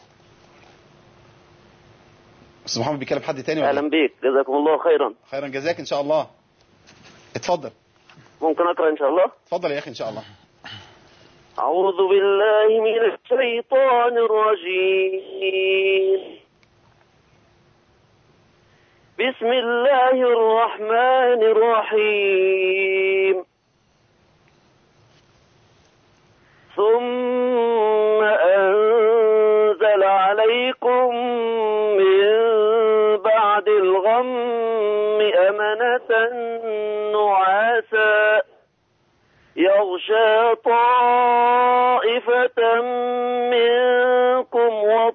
أستاذ محمد بيكلم حد تاني ولا؟ أهلا بيك. جزاكم الله خيرا. خيرا جزاك إن شاء الله. اتفضل. ممكن أقرأ إن شاء الله؟ اتفضل يا أخي إن شاء الله. أعوذ بالله من الشيطان الرجيم. بسم الله الرحمن الرحيم. ثم أنزل عليكم من بعد الغم أمنة نعاسا تغشى طائفة منكم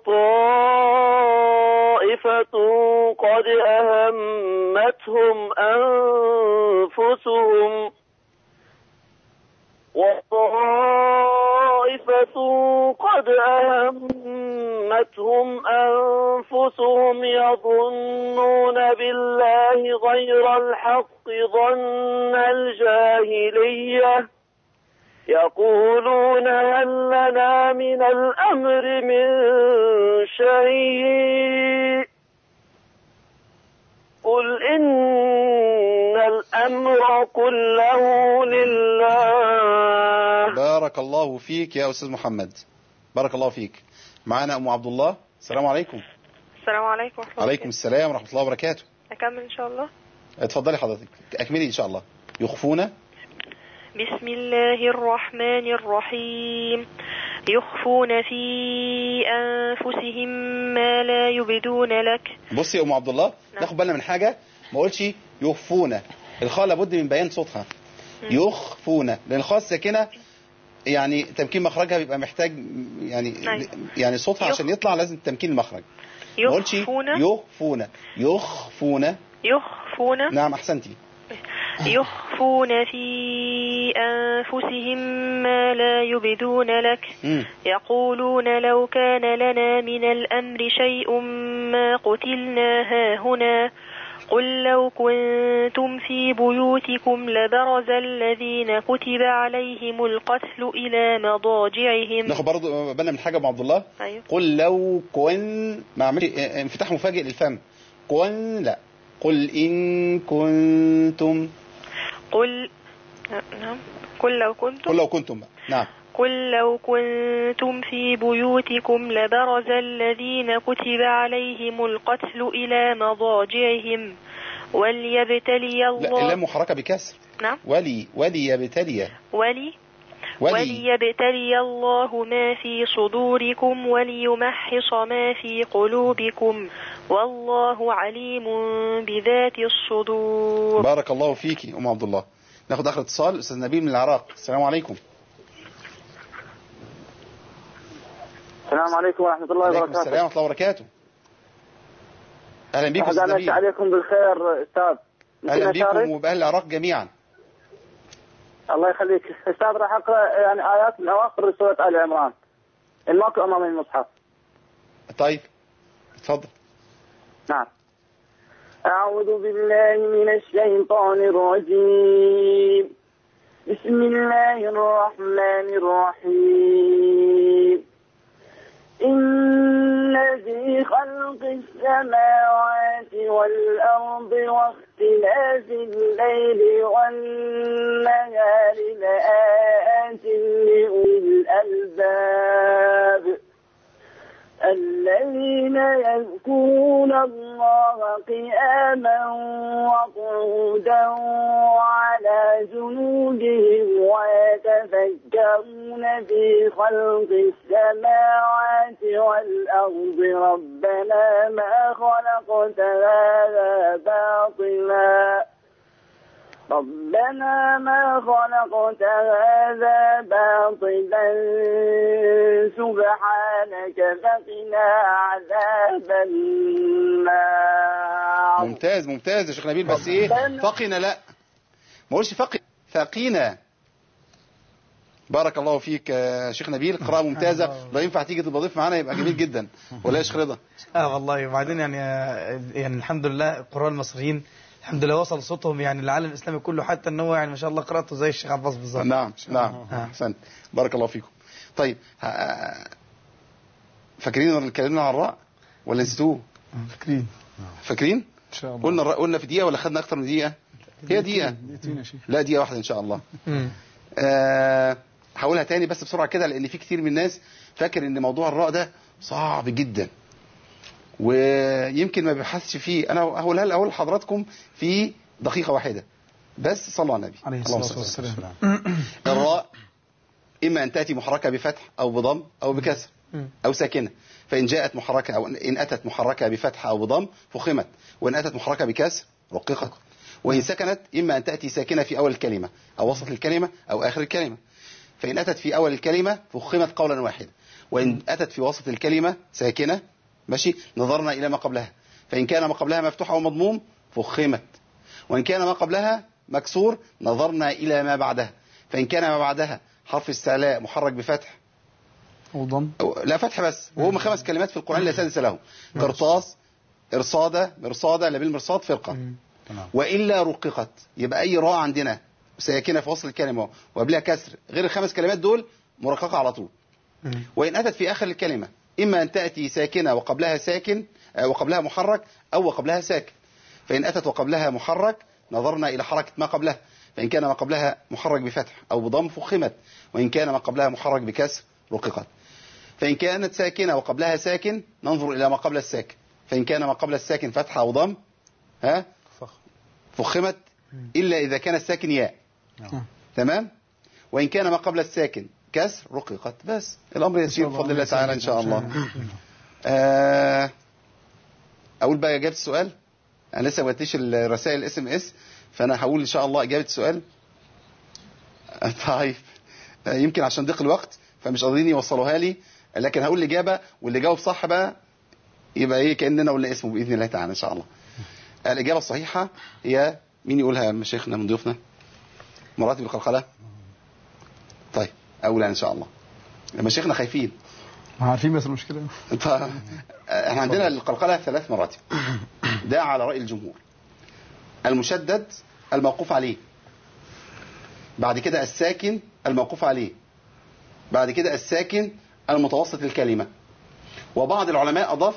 وطائفة قد أهمتهم أنفسهم وطائفة قد أهمتهم أنفسهم يظنون بالله غير الحق ظن الجاهلية يقولون هل لنا من الأمر من شيء قل إن الأمر كله لله. بارك الله فيك يا أستاذ محمد، بارك الله فيك. معانا أم عبد الله. السلام عليكم. السلام عليكم ورحمة الله. عليكم السلام ورحمة الله وبركاته. أكمل إن شاء الله. اتفضلي حضرتك، أكملي إن شاء الله. يخفون. بسم الله الرحمن الرحيم. يخفون في أنفسهم ما لا يبدون لك. بصي يا أم عبد الله، ناخد بالنا من حاجة، ما قلتش يخفون، الخاء لابد من بيان صوتها. يخفون، لأن الخاء الساكنة يعني تمكين مخرجها بيبقى محتاج يعني أيوة. يعني صوتها عشان يطلع لازم تمكين المخرج. ما قلتش يخفون. يخفون يخفون نعم أحسنتي. يخفون في أنفسهم ما لا يبدون لك. م. يقولون لو كان لنا من الأمر شيء ما قتلنا هاهنا قل لو كنتم في بيوتكم لبرز الذين كتب عليهم القتل إلى مضاجعهم. ناخد برضه بالنا من حاجة أبو عبد الله. أيوه. قل لو كن ما عملش انفتاح مفاجئ للفم. قل لا، قل إن كنتم. قل نعم قل لو كنتم. قل لو كنتم نعم. قل لو كنتم في بيوتكم لبرز الذين كتب عليهم القتل إلى مضاجعهم وليبتلي الله. لا، اللام محركة بكسر. نعم. ولي وليبتلي ولي ولي وليبتلي الله ما في صدوركم وليمحص ما في قلوبكم والله عليم بذات الصدور. بارك الله فيكي أم عبد الله. ناخد آخر اتصال، أستاذ نبيل من العراق. السلام عليكم. السلام عليكم ورحمة الله وبركاته. وعليكم السلام ورحمة الله وبركاته. أهلا بكم أستاذ نبيل. عليكم بالخير أستاذ. أهلا بكم وبأهل العراق جميعا. الله يخليك أستاذ. راح أقرأ يعني آيات من أواخر سورة آل عمران الماكو أمام المصحف. طيب اتفضل. نعم. أعوذ بالله من الشيطان الرجيم. بسم الله الرحمن الرحيم. إن في خلق السماوات والأرض واختلاف الليل والنهار لآيات لأولي الألباب الذين يذكرون الله قياما وقعودا وعلى جنوبهم ويتفكرون في خلق السماوات والأرض ربنا ما خلقت هذا باطلا ربنا ما خلقت هذا باطلا سبحانك فقنا عذاب النار. ممتاز ممتاز يا شيخ نبيل، بس ايه فقنا؟ لا ما قولش فقنا، فقينا. بارك الله فيك يا شيخ نبيل، قراءة ممتازة. لو ينفع تيجي تبقى ضيف معانا يبقى جميل جدا، ولا يا شيخ رضا؟ اه والله. وبعدين يعني يعني الحمد لله القراء المصريين الحمد لله وصل صوتهم يعني للعالم الإسلامي كله، حتى ان هو يعني ما شاء الله قراءته زي الشيخ عباس بالظبط. نعم نعم احسنت. بارك الله فيكم. طيب فاكرين اللي اتكلمنا عن الراء ولا نسيتوه؟ فاكرين فاكرين ان شاء الله. قلنا الراء قلنا في دقيقة ولا خدنا اكتر من دقيقة؟ هي دقيقة. لا دقيقة واحدة ان شاء الله. آه هقولها تاني بس بسرعة كده، لان في كتير من الناس فاكر ان موضوع الراء ده صعب جدا ويمكن ما بيبحثش فيه. انا هقولها الاول لحضراتكم في دقيقة واحدة بس. صلوا على النبي عليه الصلاة والسلام. الراء اما ان تاتي محركة بفتح او بضم او بكسر او ساكنة، فان جاءت محركة او ان اتت محركة بفتح او بضم فخمت، وان اتت محركة بكسر رققت، وإن سكنت إما أن تأتي ساكنة في أول الكلمة أو وسط الكلمة أو آخر الكلمة. فإن أتت في أول الكلمة فخمت قولا واحدا، وإن أتت في وسط الكلمة ساكنة ماشي نظرنا إلى ما قبلها، فإن كان ما قبلها مفتوح أو مضموم فخمت، وإن كان ما قبلها مكسور نظرنا إلى ما بعدها، فإن كان ما بعدها حرف استعلاء محرك بفتح أو ضم لا فتح بس، وهم خمس كلمات في القرآن لا سادس لهم: قرطاس، إرصادة، مرصادة، لا بالمرصاد، فرقة. وإلا رققت، يبقى أي راء عندنا ساكنة في وسط الكلمة وقبلها كسر غير الخمس كلمات دول مرققة على طول. وإن أتت في آخر الكلمة إما أن تأتي ساكنة وقبلها ساكن وقبلها محرك أو وقبلها ساكن. فإن أتت وقبلها محرك نظرنا إلى حركة ما قبلها، فإن كان ما قبلها محرك بفتح أو بضم فخمت، وإن كان ما قبلها محرك بكسر رققت. فإن كانت ساكنة وقبلها ساكن ننظر إلى ما قبل الساكن، فإن كان ما قبل الساكن فتحة أو ضم ها فخمت إلا إذا كان الساكن ياء. تمام. وإن كان ما قبل الساكن كسر رققت. بس الأمر يسير بفضل الله تعالى إن شاء الله. آه أقول بقى إجابة السؤال. أنا لسه ما قلتش الرسائل الاس ام اس، فأنا هقول إن شاء الله إجابة السؤال. طيب يمكن عشان ضيق الوقت فمش قادرين يوصلوها لي، لكن هقول الإجابة واللي جاوب صح بقى يبقى إيه كأننا قلنا اسمه بإذن الله تعالى إن شاء الله. الإجابة الصحيحة هي مين يقولها مشايخنا من ضيوفنا؟ مراتب القلقلة. طيب أقولها إن شاء الله. مشايخنا خايفين عارفين بس المشكلة. طيب احنا عندنا القلقلة ثلاث مراتب، ده على رأي الجمهور. المشدد الموقوف عليه، بعد كده الساكن الموقوف عليه، بعد كده الساكن المتوسط الكلمة. وبعض العلماء أضاف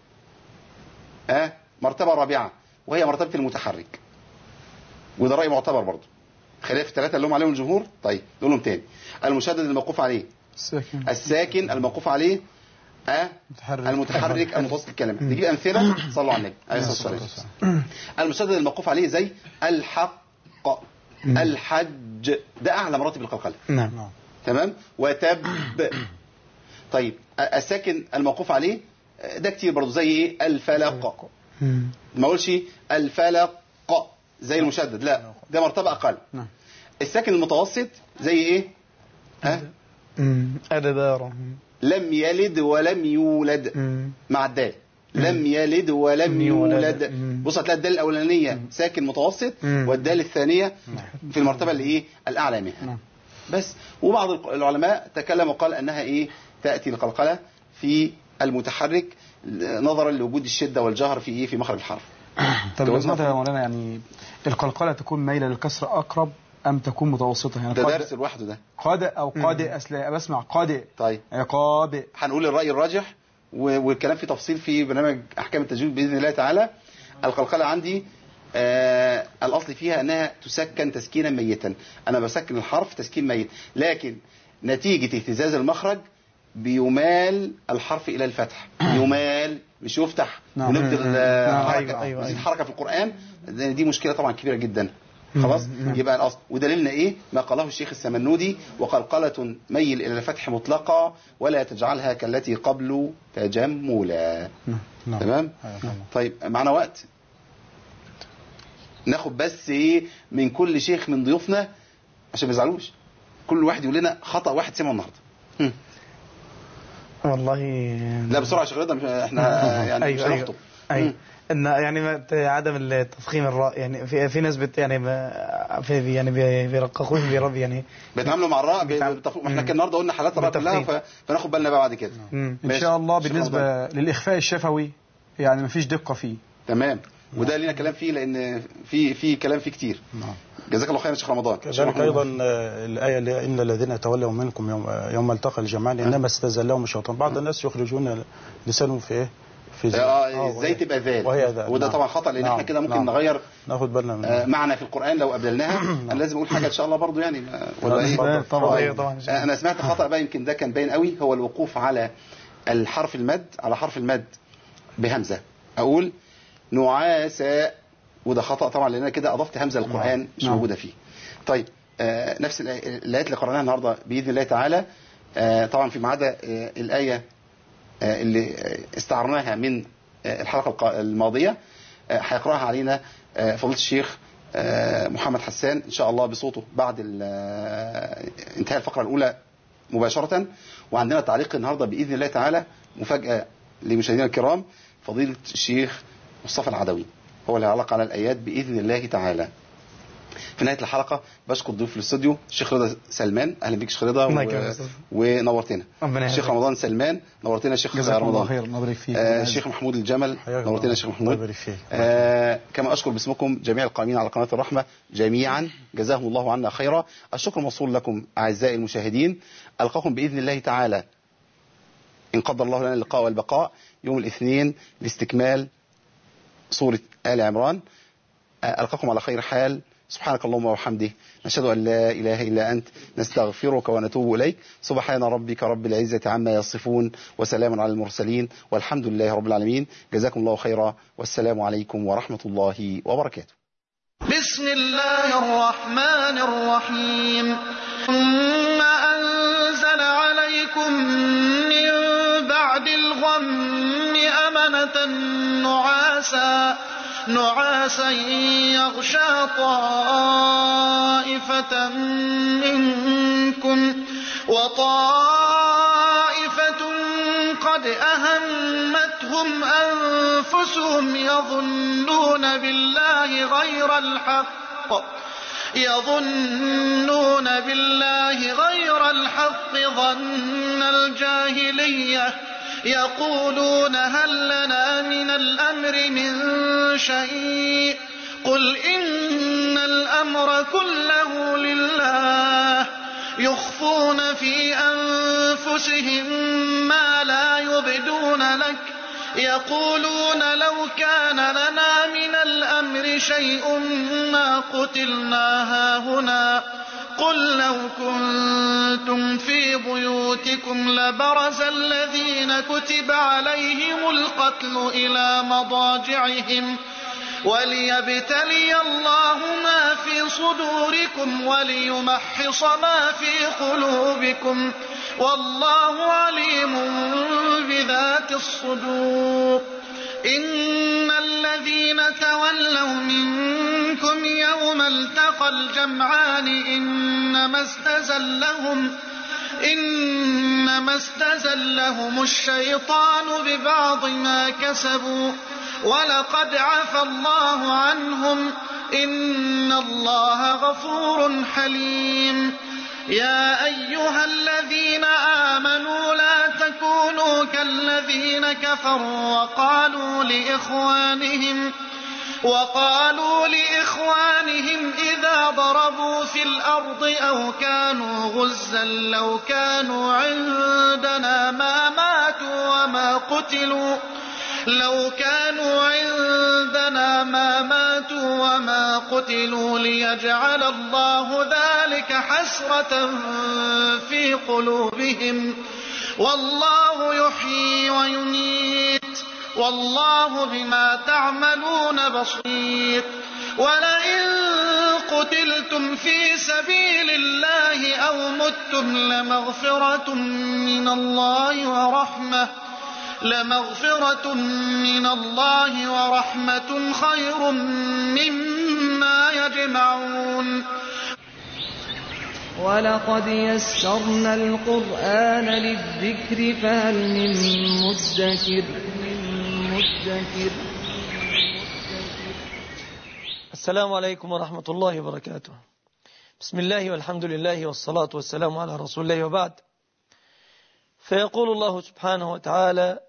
آه مرتبة رابعة وهي مرتبة المتحرك، وده رأي معتبر برضو خلاف الثلاثة اللي هم عليهم الجمهور. طيب نقولهم تاني: المشدد الموقوف عليه، الساكن, الساكن الموقوف عليه، آه المتحرك المتوسط الكلمة. نجيب أمثلة صلوا على النبي عليه الصلاة والسلام. المشدد الموقوف عليه زي الحق، الحج، ده أعلى مراتب القلقلة. نعم. تمام. وتب. طيب الساكن الموقوف عليه ده كتير برضو زي ايه؟ الفلق. ما اقولش الفلق زي المشدد، لا ده مرتبة اقل. الساكن المتوسط زي ايه؟ ها أدبار، لم يلد ولم يولد مع الدال، لم يلد ولم يولد. بص هتلاقي الدال الاولانيه ساكن متوسط والدال الثانيه في المرتبه اللي ايه؟ الاعلى منها. بس. وبعض العلماء تكلم وقال انها ايه؟ تاتي القلقله في المتحرك نظرا لوجود الشده والجهر في ايه؟ في مخرج الحرف. طب لازمتها يا مولانا يعني القلقله تكون مايله للكسر اقرب ام تكون متوسطه؟ يعني ده درس لوحده ده. قادئ او قادئ، اصل بسمع قادئ. طيب قادئ. هنقول الراي الراجح والكلام في تفصيل في برنامج احكام التجويد باذن الله تعالى. القلقله عندي آه الاصل فيها انها تسكن تسكينا ميتا، انا بسكن الحرف تسكين ميت، لكن نتيجه اهتزاز المخرج بيمال الحرف الى الفتح، يمال مش يفتح. نعم. ونبدأ الحركه. أيوة أيوة نزيد حركه في القران، دي مشكله طبعا كبيره جدا. خلاص. يبقى الاصل ودليلنا ايه؟ ما قاله الشيخ السمنودي: وقلقله ميل الى الفتح مطلقا ولا تجعلها كالتي قبل تجملا. تمام. طيب معنا وقت ناخد بس ايه من كل شيخ من ضيوفنا عشان ما يزعلوش، كل واحد يقول لنا خطأ واحد سمعه النهارده. والله لا بسرعه يا شيخ رضا، احنا يعني أيوة مش هنخطب. أيوة. ان يعني عدم التفخيم الراء، يعني في في ناس بت يعني في يعني بيرققوه برب يعني بيتعاملوا مع الراء بتف... احنا كان النهارده قلنا حالات الراء كلها ف... فناخد بالنا بقى بعد كده ان شاء الله. بالنسبه للاخفاء الشفوي يعني مفيش دقه فيه. تمام. وده لينا كلام فيه لان في في كلام فيه كتير. جزاك الله خير يا شيخ رمضان. كذلك ايضا الايه اللي ان الذين تولوا منكم يوم يوم التقى الجمعان انما استزلهم الشيطان. بعض الناس يخرجون لسانهم في ايه؟ في زي. اه ازاي تبقى ذال، وده نعم. طبعا خطأ لان نعم. احنا كده ممكن نعم. نغير ناخد بالنا آه معنى في القرآن لو قبلناها. انا لازم اقول حاجه ان شاء الله برضو يعني ولا ايه؟ طبعا طبعا. آه انا سمعت خطأ بقى يمكن ده كان باين قوي، هو الوقوف على الحرف المد على حرف المد بهمزه، اقول نعاسا، وده خطأ طبعا لان انا كده اضفت همزه للقرآن مش نعم. موجوده فيه. طيب آه نفس الايات اللي قرأناها النهارده باذن الله تعالى آه طبعا فيما عدا آه الايه اللي استعرناها من الحلقة الماضية هيقرأها علينا فضيلة الشيخ محمد حسان إن شاء الله بصوته بعد انتهاء الفقرة الأولى مباشرة. وعندنا تعليق النهاردة بإذن الله تعالى مفاجأة لمشاهدينا الكرام، فضيلة الشيخ مصطفى العدوي هو اللي هيعلق على الآيات بإذن الله تعالى. في نهاية الحلقة بشكر ضيوف الاستوديو الشيخ رضا سلمان، أهلا بك شيخ رضا و... ونورتنا. الشيخ رمضان سلمان نورتنا. الشيخ رمضان. آه الشيخ محمود الجمل نورتنا. الشيخ محمود. آه كما أشكر باسمكم جميع القائمين على قناة الرحمة جميعا، جزاهم الله عنا خيرا. الشكر موصول لكم أعزائي المشاهدين. ألقاكم بإذن الله تعالى إن قدر الله لنا اللقاء والبقاء يوم الاثنين لاستكمال سورة آل عمران. آه ألقاكم على خير حال. سبحانك اللهم وبحمده، نشهد أن لا إله إلا أنت، نستغفرك ونتوب إليك. سبحان ربك رب العزة عما يصفون، وسلام على المرسلين، والحمد لله رب العالمين. جزاكم الله خيرا، والسلام عليكم ورحمة الله وبركاته. بسم الله الرحمن الرحيم. ثم أنزل عليكم من بعد الغم أمنة نعاسا نعاسا يغشى طائفة منكم وطائفة قد أهمتهم أنفسهم يظنون بالله غير الحق يظنون بالله غير الحق ظن الجاهلية يقولون هل لنا من الأمر من شيء قل إن الأمر كله لله يخفون في أنفسهم ما لا يبدون لك يقولون لو كان لنا من الأمر شيء ما قتلنا هاهنا قل لو كنتم في بيوتكم لبرز الذين كتب عليهم القتل إلى مضاجعهم وليبتلي الله ما في صدوركم وليمحص ما في قلوبكم والله عليم بذات الصدور. إن الذين تولوا منكم يوم التقى الجمعان إنما استزلهم إنما استزلهم الشيطان ببعض ما كسبوا ولقد عفى الله عنهم إن الله غفور حليم. يا أيها الذين آمنوا لا تكونوا كالذين كفروا وقالوا لإخوانهم وقالوا لإخوانهم إذا ضربوا في الأرض أو كانوا غزا لو كانوا عندنا ما ماتوا وما قتلوا لو كانوا عندنا ما ماتوا وما قتلوا ليجعل الله ذلك حسرة في قلوبهم والله يحيي ويميت والله بما تعملون بصير. ولئن قتلتم في سبيل الله أو متم لمغفرة من الله ورحمة لمغفرة من الله ورحمة خير مما يجمعون. ولقد يسرنا القرآن للذكر فهل من مدكر مدكر. السلام عليكم ورحمة الله وبركاته. بسم الله والحمد لله والصلاة والسلام على رسول الله وبعد. فيقول الله سبحانه وتعالى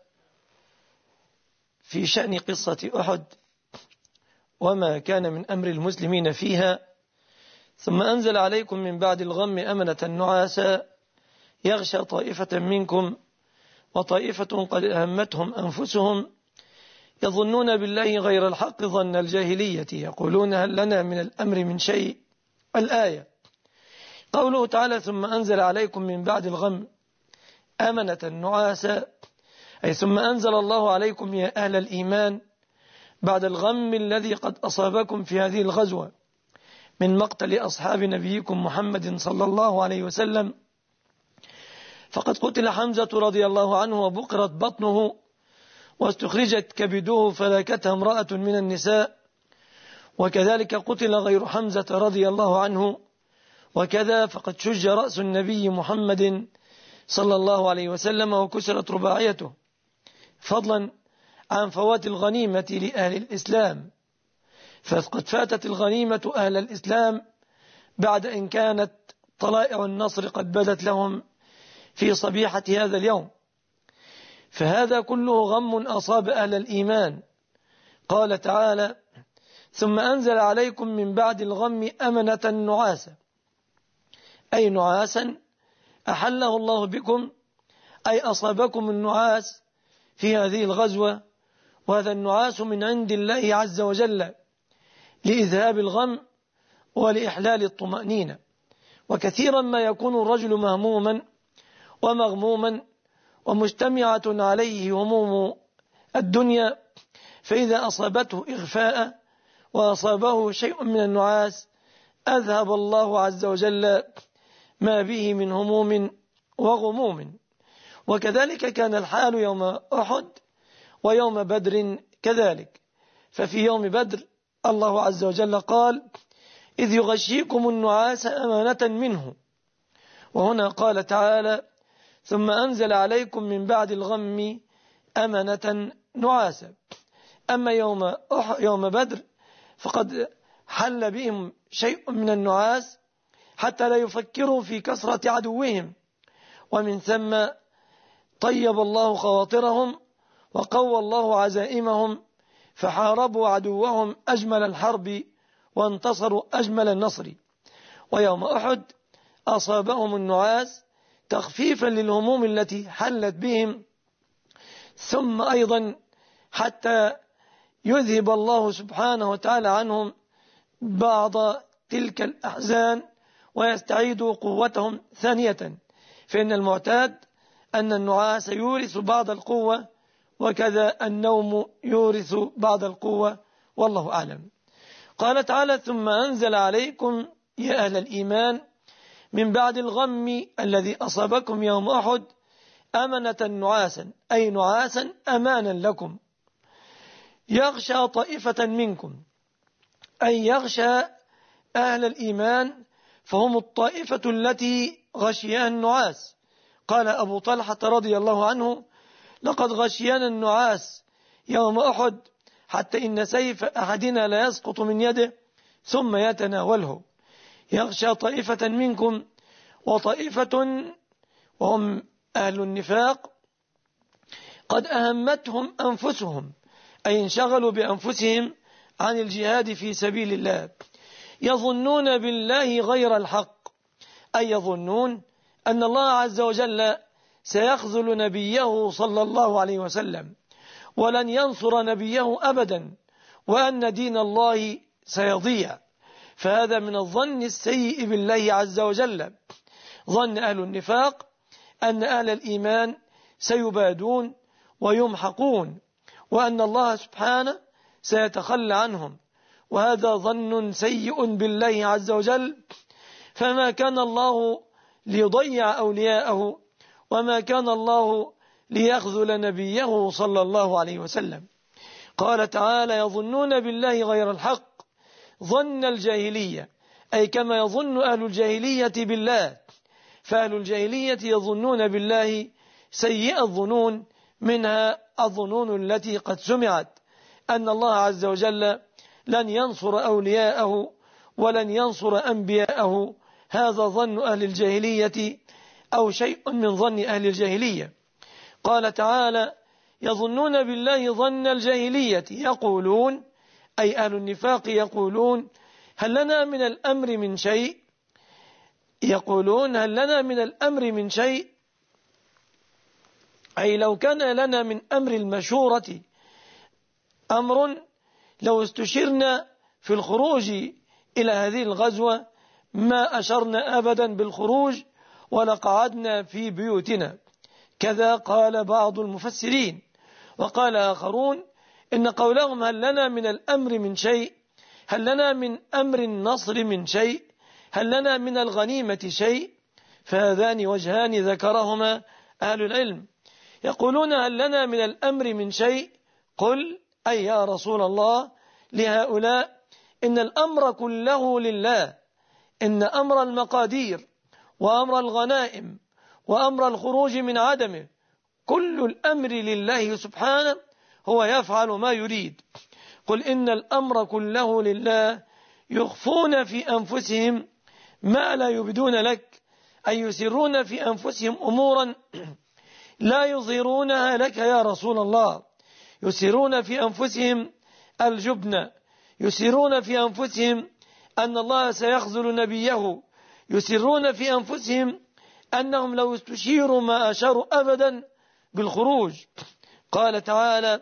في شأن قصة أحد وما كان من أمر المسلمين فيها ثم أنزل عليكم من بعد الغم أمنة نعاسا يغشى طائفة منكم وطائفة قد أهمتهم أنفسهم يظنون بالله غير الحق ظن الجاهلية يقولون هل لنا من الأمر من شيء. الآية قوله تعالى ثم أنزل عليكم من بعد الغم أمنة نعاسا أي ثم أنزل الله عليكم يا أهل الإيمان بعد الغم الذي قد أصابكم في هذه الغزوة من مقتل أصحاب نبيكم محمد صلى الله عليه وسلم. فقد قتل حمزة رضي الله عنه وبقرت بطنه واستخرجت كبده فلاكتها امرأة من النساء وكذلك قتل غير حمزة رضي الله عنه، وكذا فقد شج رأس النبي محمد صلى الله عليه وسلم وكسرت رباعيته، فضلا عن فوات الغنيمة لأهل الإسلام، فقد فاتت الغنيمة أهل الإسلام بعد أن كانت طلائع النصر قد بدت لهم في صبيحة هذا اليوم، فهذا كله غم أصاب أهل الإيمان. قال تعالى: ثم أنزل عليكم من بعد الغم أمنة نعاسا، أي نعاسا أحله الله بكم، أي أصابكم النعاس في هذه الغزوة، وهذا النعاس من عند الله عز وجل لإذهاب الغم ولإحلال الطمأنينة. وكثيرا ما يكون الرجل مهموما ومغموما ومجتمعة عليه هموم الدنيا، فإذا أصابته إغفاء وأصابه شيء من النعاس أذهب الله عز وجل ما به من هموم وغموم. وكذلك كان الحال يوم أحد ويوم بدر كذلك. ففي يوم بدر الله عز وجل قال: إذ يغشيكم النعاس أمانة منه، وهنا قال تعالى: ثم أنزل عليكم من بعد الغم أمانة نعاسا. أما يوم يوم بدر فقد حل بهم شيء من النعاس حتى لا يفكروا في كثرة عدوهم، ومن ثم طيب الله خواطرهم وقوى الله عزائمهم، فحاربوا عدوهم أجمل الحرب وانتصروا أجمل النصر. ويوم أحد أصابهم النعاس تخفيفا للهموم التي حلت بهم، ثم أيضا حتى يذهب الله سبحانه وتعالى عنهم بعض تلك الأحزان ويستعيدوا قوتهم ثانية، فإن المعتاد أن النعاس يورث بعض القوة، وكذا النوم يورث بعض القوة، والله أعلم. قال تعالى: ثم أنزل عليكم يا أهل الإيمان من بعد الغم الذي أصابكم يوم أحد أمنة نعاسا، أي نعاسا أمانا لكم، يغشى طائفة منكم، أي يغشى أهل الإيمان، فهم الطائفة التي غشيها النعاس. قال أبو طلحة رضي الله عنه: لقد غشينا النعاس يوم أحد حتى إن سيف أحدنا لا يسقط من يده ثم يتناوله. يغشى طائفة منكم، وطائفة وهم أهل النفاق قد أهمتهم أنفسهم، أي انشغلوا بأنفسهم عن الجهاد في سبيل الله، يظنون بالله غير الحق، أي يظنون أن الله عز وجل سيخذل نبيه صلى الله عليه وسلم ولن ينصر نبيه أبدا، وأن دين الله سيضيع. فهذا من الظن السيء بالله عز وجل. ظن أهل النفاق أن أهل الإيمان سيبادون ويمحقون، وأن الله سبحانه سيتخلى عنهم، وهذا ظن سيء بالله عز وجل. فما كان الله ليضيع أولياءه، وما كان الله ليخذل نبيه صلى الله عليه وسلم. قال تعالى: يظنون بالله غير الحق ظن الجاهلية، أي كما يظن أهل الجاهلية بالله. فأهل الجاهلية يظنون بالله سيئ الظنون، منها الظنون التي قد سمعت أن الله عز وجل لن ينصر أولياءه ولن ينصر أنبياءه. هذا ظن أهل الجاهلية أو شيء من ظن أهل الجاهلية. قال تعالى: يظنون بالله ظن الجاهلية، يقولون أي أهل النفاق يقولون: هل لنا من الأمر من شيء؟ يقولون: هل لنا من الأمر من شيء؟ أي لو كان لنا من أمر المشورة أمر لو استشرنا في الخروج إلى هذه الغزوة ما أشرنا أبدا بالخروج ولقعدنا في بيوتنا. كذا قال بعض المفسرين. وقال آخرون إن قولهم هل لنا من الأمر من شيء، هل لنا من أمر النصر من شيء، هل لنا من الغنيمة شيء، فهذان وجهان ذكرهما أهل العلم. يقولون هل لنا من الأمر من شيء، قل أي يا رسول الله لهؤلاء إن الأمر كله لله، إن أمر المقادير وأمر الغنائم وأمر الخروج من عدمه كل الأمر لله سبحانه، هو يفعل ما يريد. قل إن الأمر كله لله يخفون في أنفسهم ما لا يبدون لك، أي يسرون في أنفسهم أمورا لا يظهرونها لك يا رسول الله، يسرون في أنفسهم الجبن، يسرون في أنفسهم أن الله سيخذل نبيه، يسرون في أنفسهم أنهم لو استشيروا ما أشاروا أبدا بالخروج. قال تعالى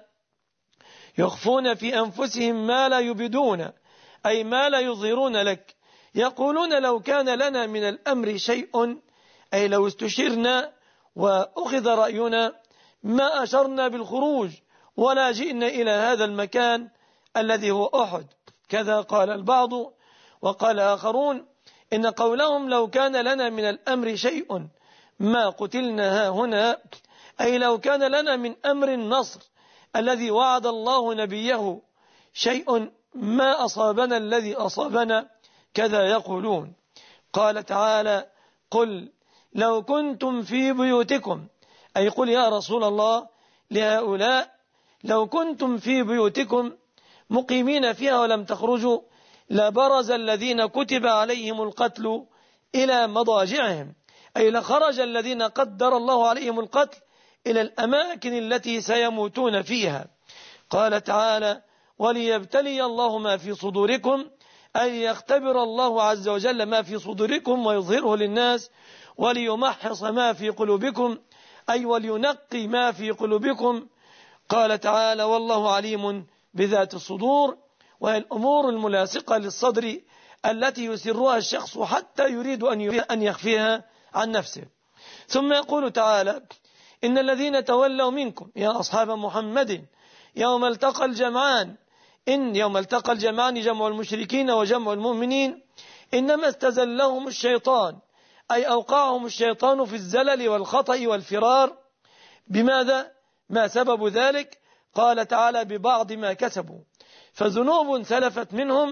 يخفون في أنفسهم ما لا يبدون، أي ما لا يظهرون لك، يقولون لو كان لنا من الأمر شيء، أي لو استشرنا وأخذ رأينا ما أشرنا بالخروج ولا جئنا إلى هذا المكان الذي هو أحد. كذا قال البعض. وقال آخرون إن قولهم لو كان لنا من الأمر شيء ما قتلنا ها هنا، أي لو كان لنا من أمر النصر الذي وعد الله نبيه شيء ما أصابنا الذي أصابنا، كذا يقولون. قال تعالى قل لو كنتم في بيوتكم، أي قل يا رسول الله لهؤلاء لو كنتم في بيوتكم مقيمين فيها ولم تخرجوا لبرز الذين كتب عليهم القتل إلى مضاجعهم، أي لخرج الذين قدر الله عليهم القتل إلى الأماكن التي سيموتون فيها. قال تعالى وليبتلي الله ما في صدوركم، أي يختبر الله عز وجل ما في صدوركم ويظهره للناس، وليمحص ما في قلوبكم، أي ولينقي ما في قلوبكم. قال تعالى والله عليم بذات الصدور، وهي الأمور الملاصقة للصدر التي يسرها الشخص حتى يريد أن يخفيها عن نفسه. ثم يقول تعالى إن الذين تولوا منكم يا أصحاب محمد يوم التقى الجمعان، إن يوم التقى الجمعان جمع المشركين وجمع المؤمنين، إنما استزلهم الشيطان، أي أوقعهم الشيطان في الزلل والخطأ والفرار. بماذا؟ ما سبب ذلك؟ قال تعالى ببعض ما كسبوا، فذنوب سلفت منهم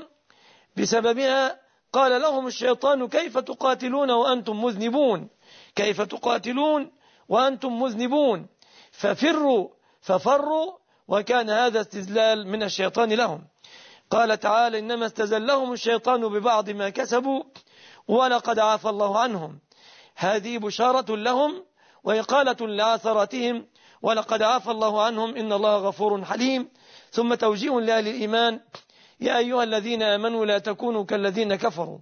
بسببها قال لهم الشيطان كيف تقاتلون وأنتم مذنبون، كيف تقاتلون وأنتم مذنبون، ففروا ففروا، وكان هذا استزلال من الشيطان لهم. قال تعالى إنما استزلهم الشيطان ببعض ما كسبوا ولقد عفى الله عنهم، هذه بشارة لهم وإقالة لعثراتهم، ولقد عفى الله عنهم إن الله غفور حليم. ثم توجيه لأهل الإيمان يا أيها الذين آمنوا لا تكونوا كالذين كفروا،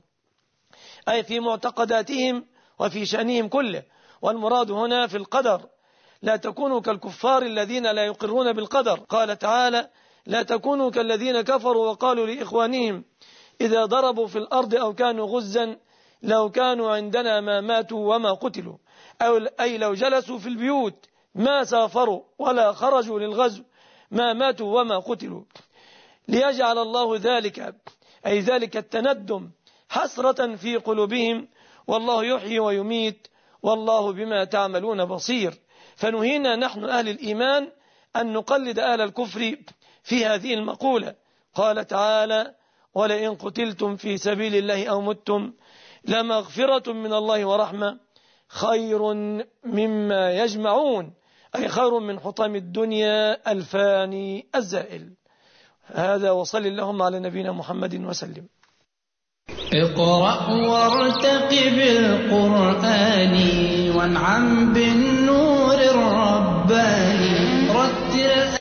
أي في معتقداتهم وفي شأنهم كله، والمراد هنا في القدر، لا تكونوا كالكفار الذين لا يقرون بالقدر. قال تعالى لا تكونوا كالذين كفروا وقالوا لإخوانهم إذا ضربوا في الأرض أو كانوا غزا لو كانوا عندنا ما ماتوا وما قتلوا، أو أي لو جلسوا في البيوت ما سافروا ولا خرجوا للغزو ما ماتوا وما قتلوا، ليجعل الله ذلك أي ذلك التندم حسرة في قلوبهم، والله يحيي ويميت والله بما تعملون بصير. فنهينا نحن أهل الإيمان أن نقلد أهل الكفر في هذه المقولة. قال تعالى ولئن قتلتم في سبيل الله أو متم لمغفرة من الله ورحمة خير مما يجمعون، أي خير من حطام الدنيا الفاني الزائل. هذا وصل اللهم على نبينا محمد وسلم. اقرأ وارتقب القرآن وانعم بالنور الرباني، رتل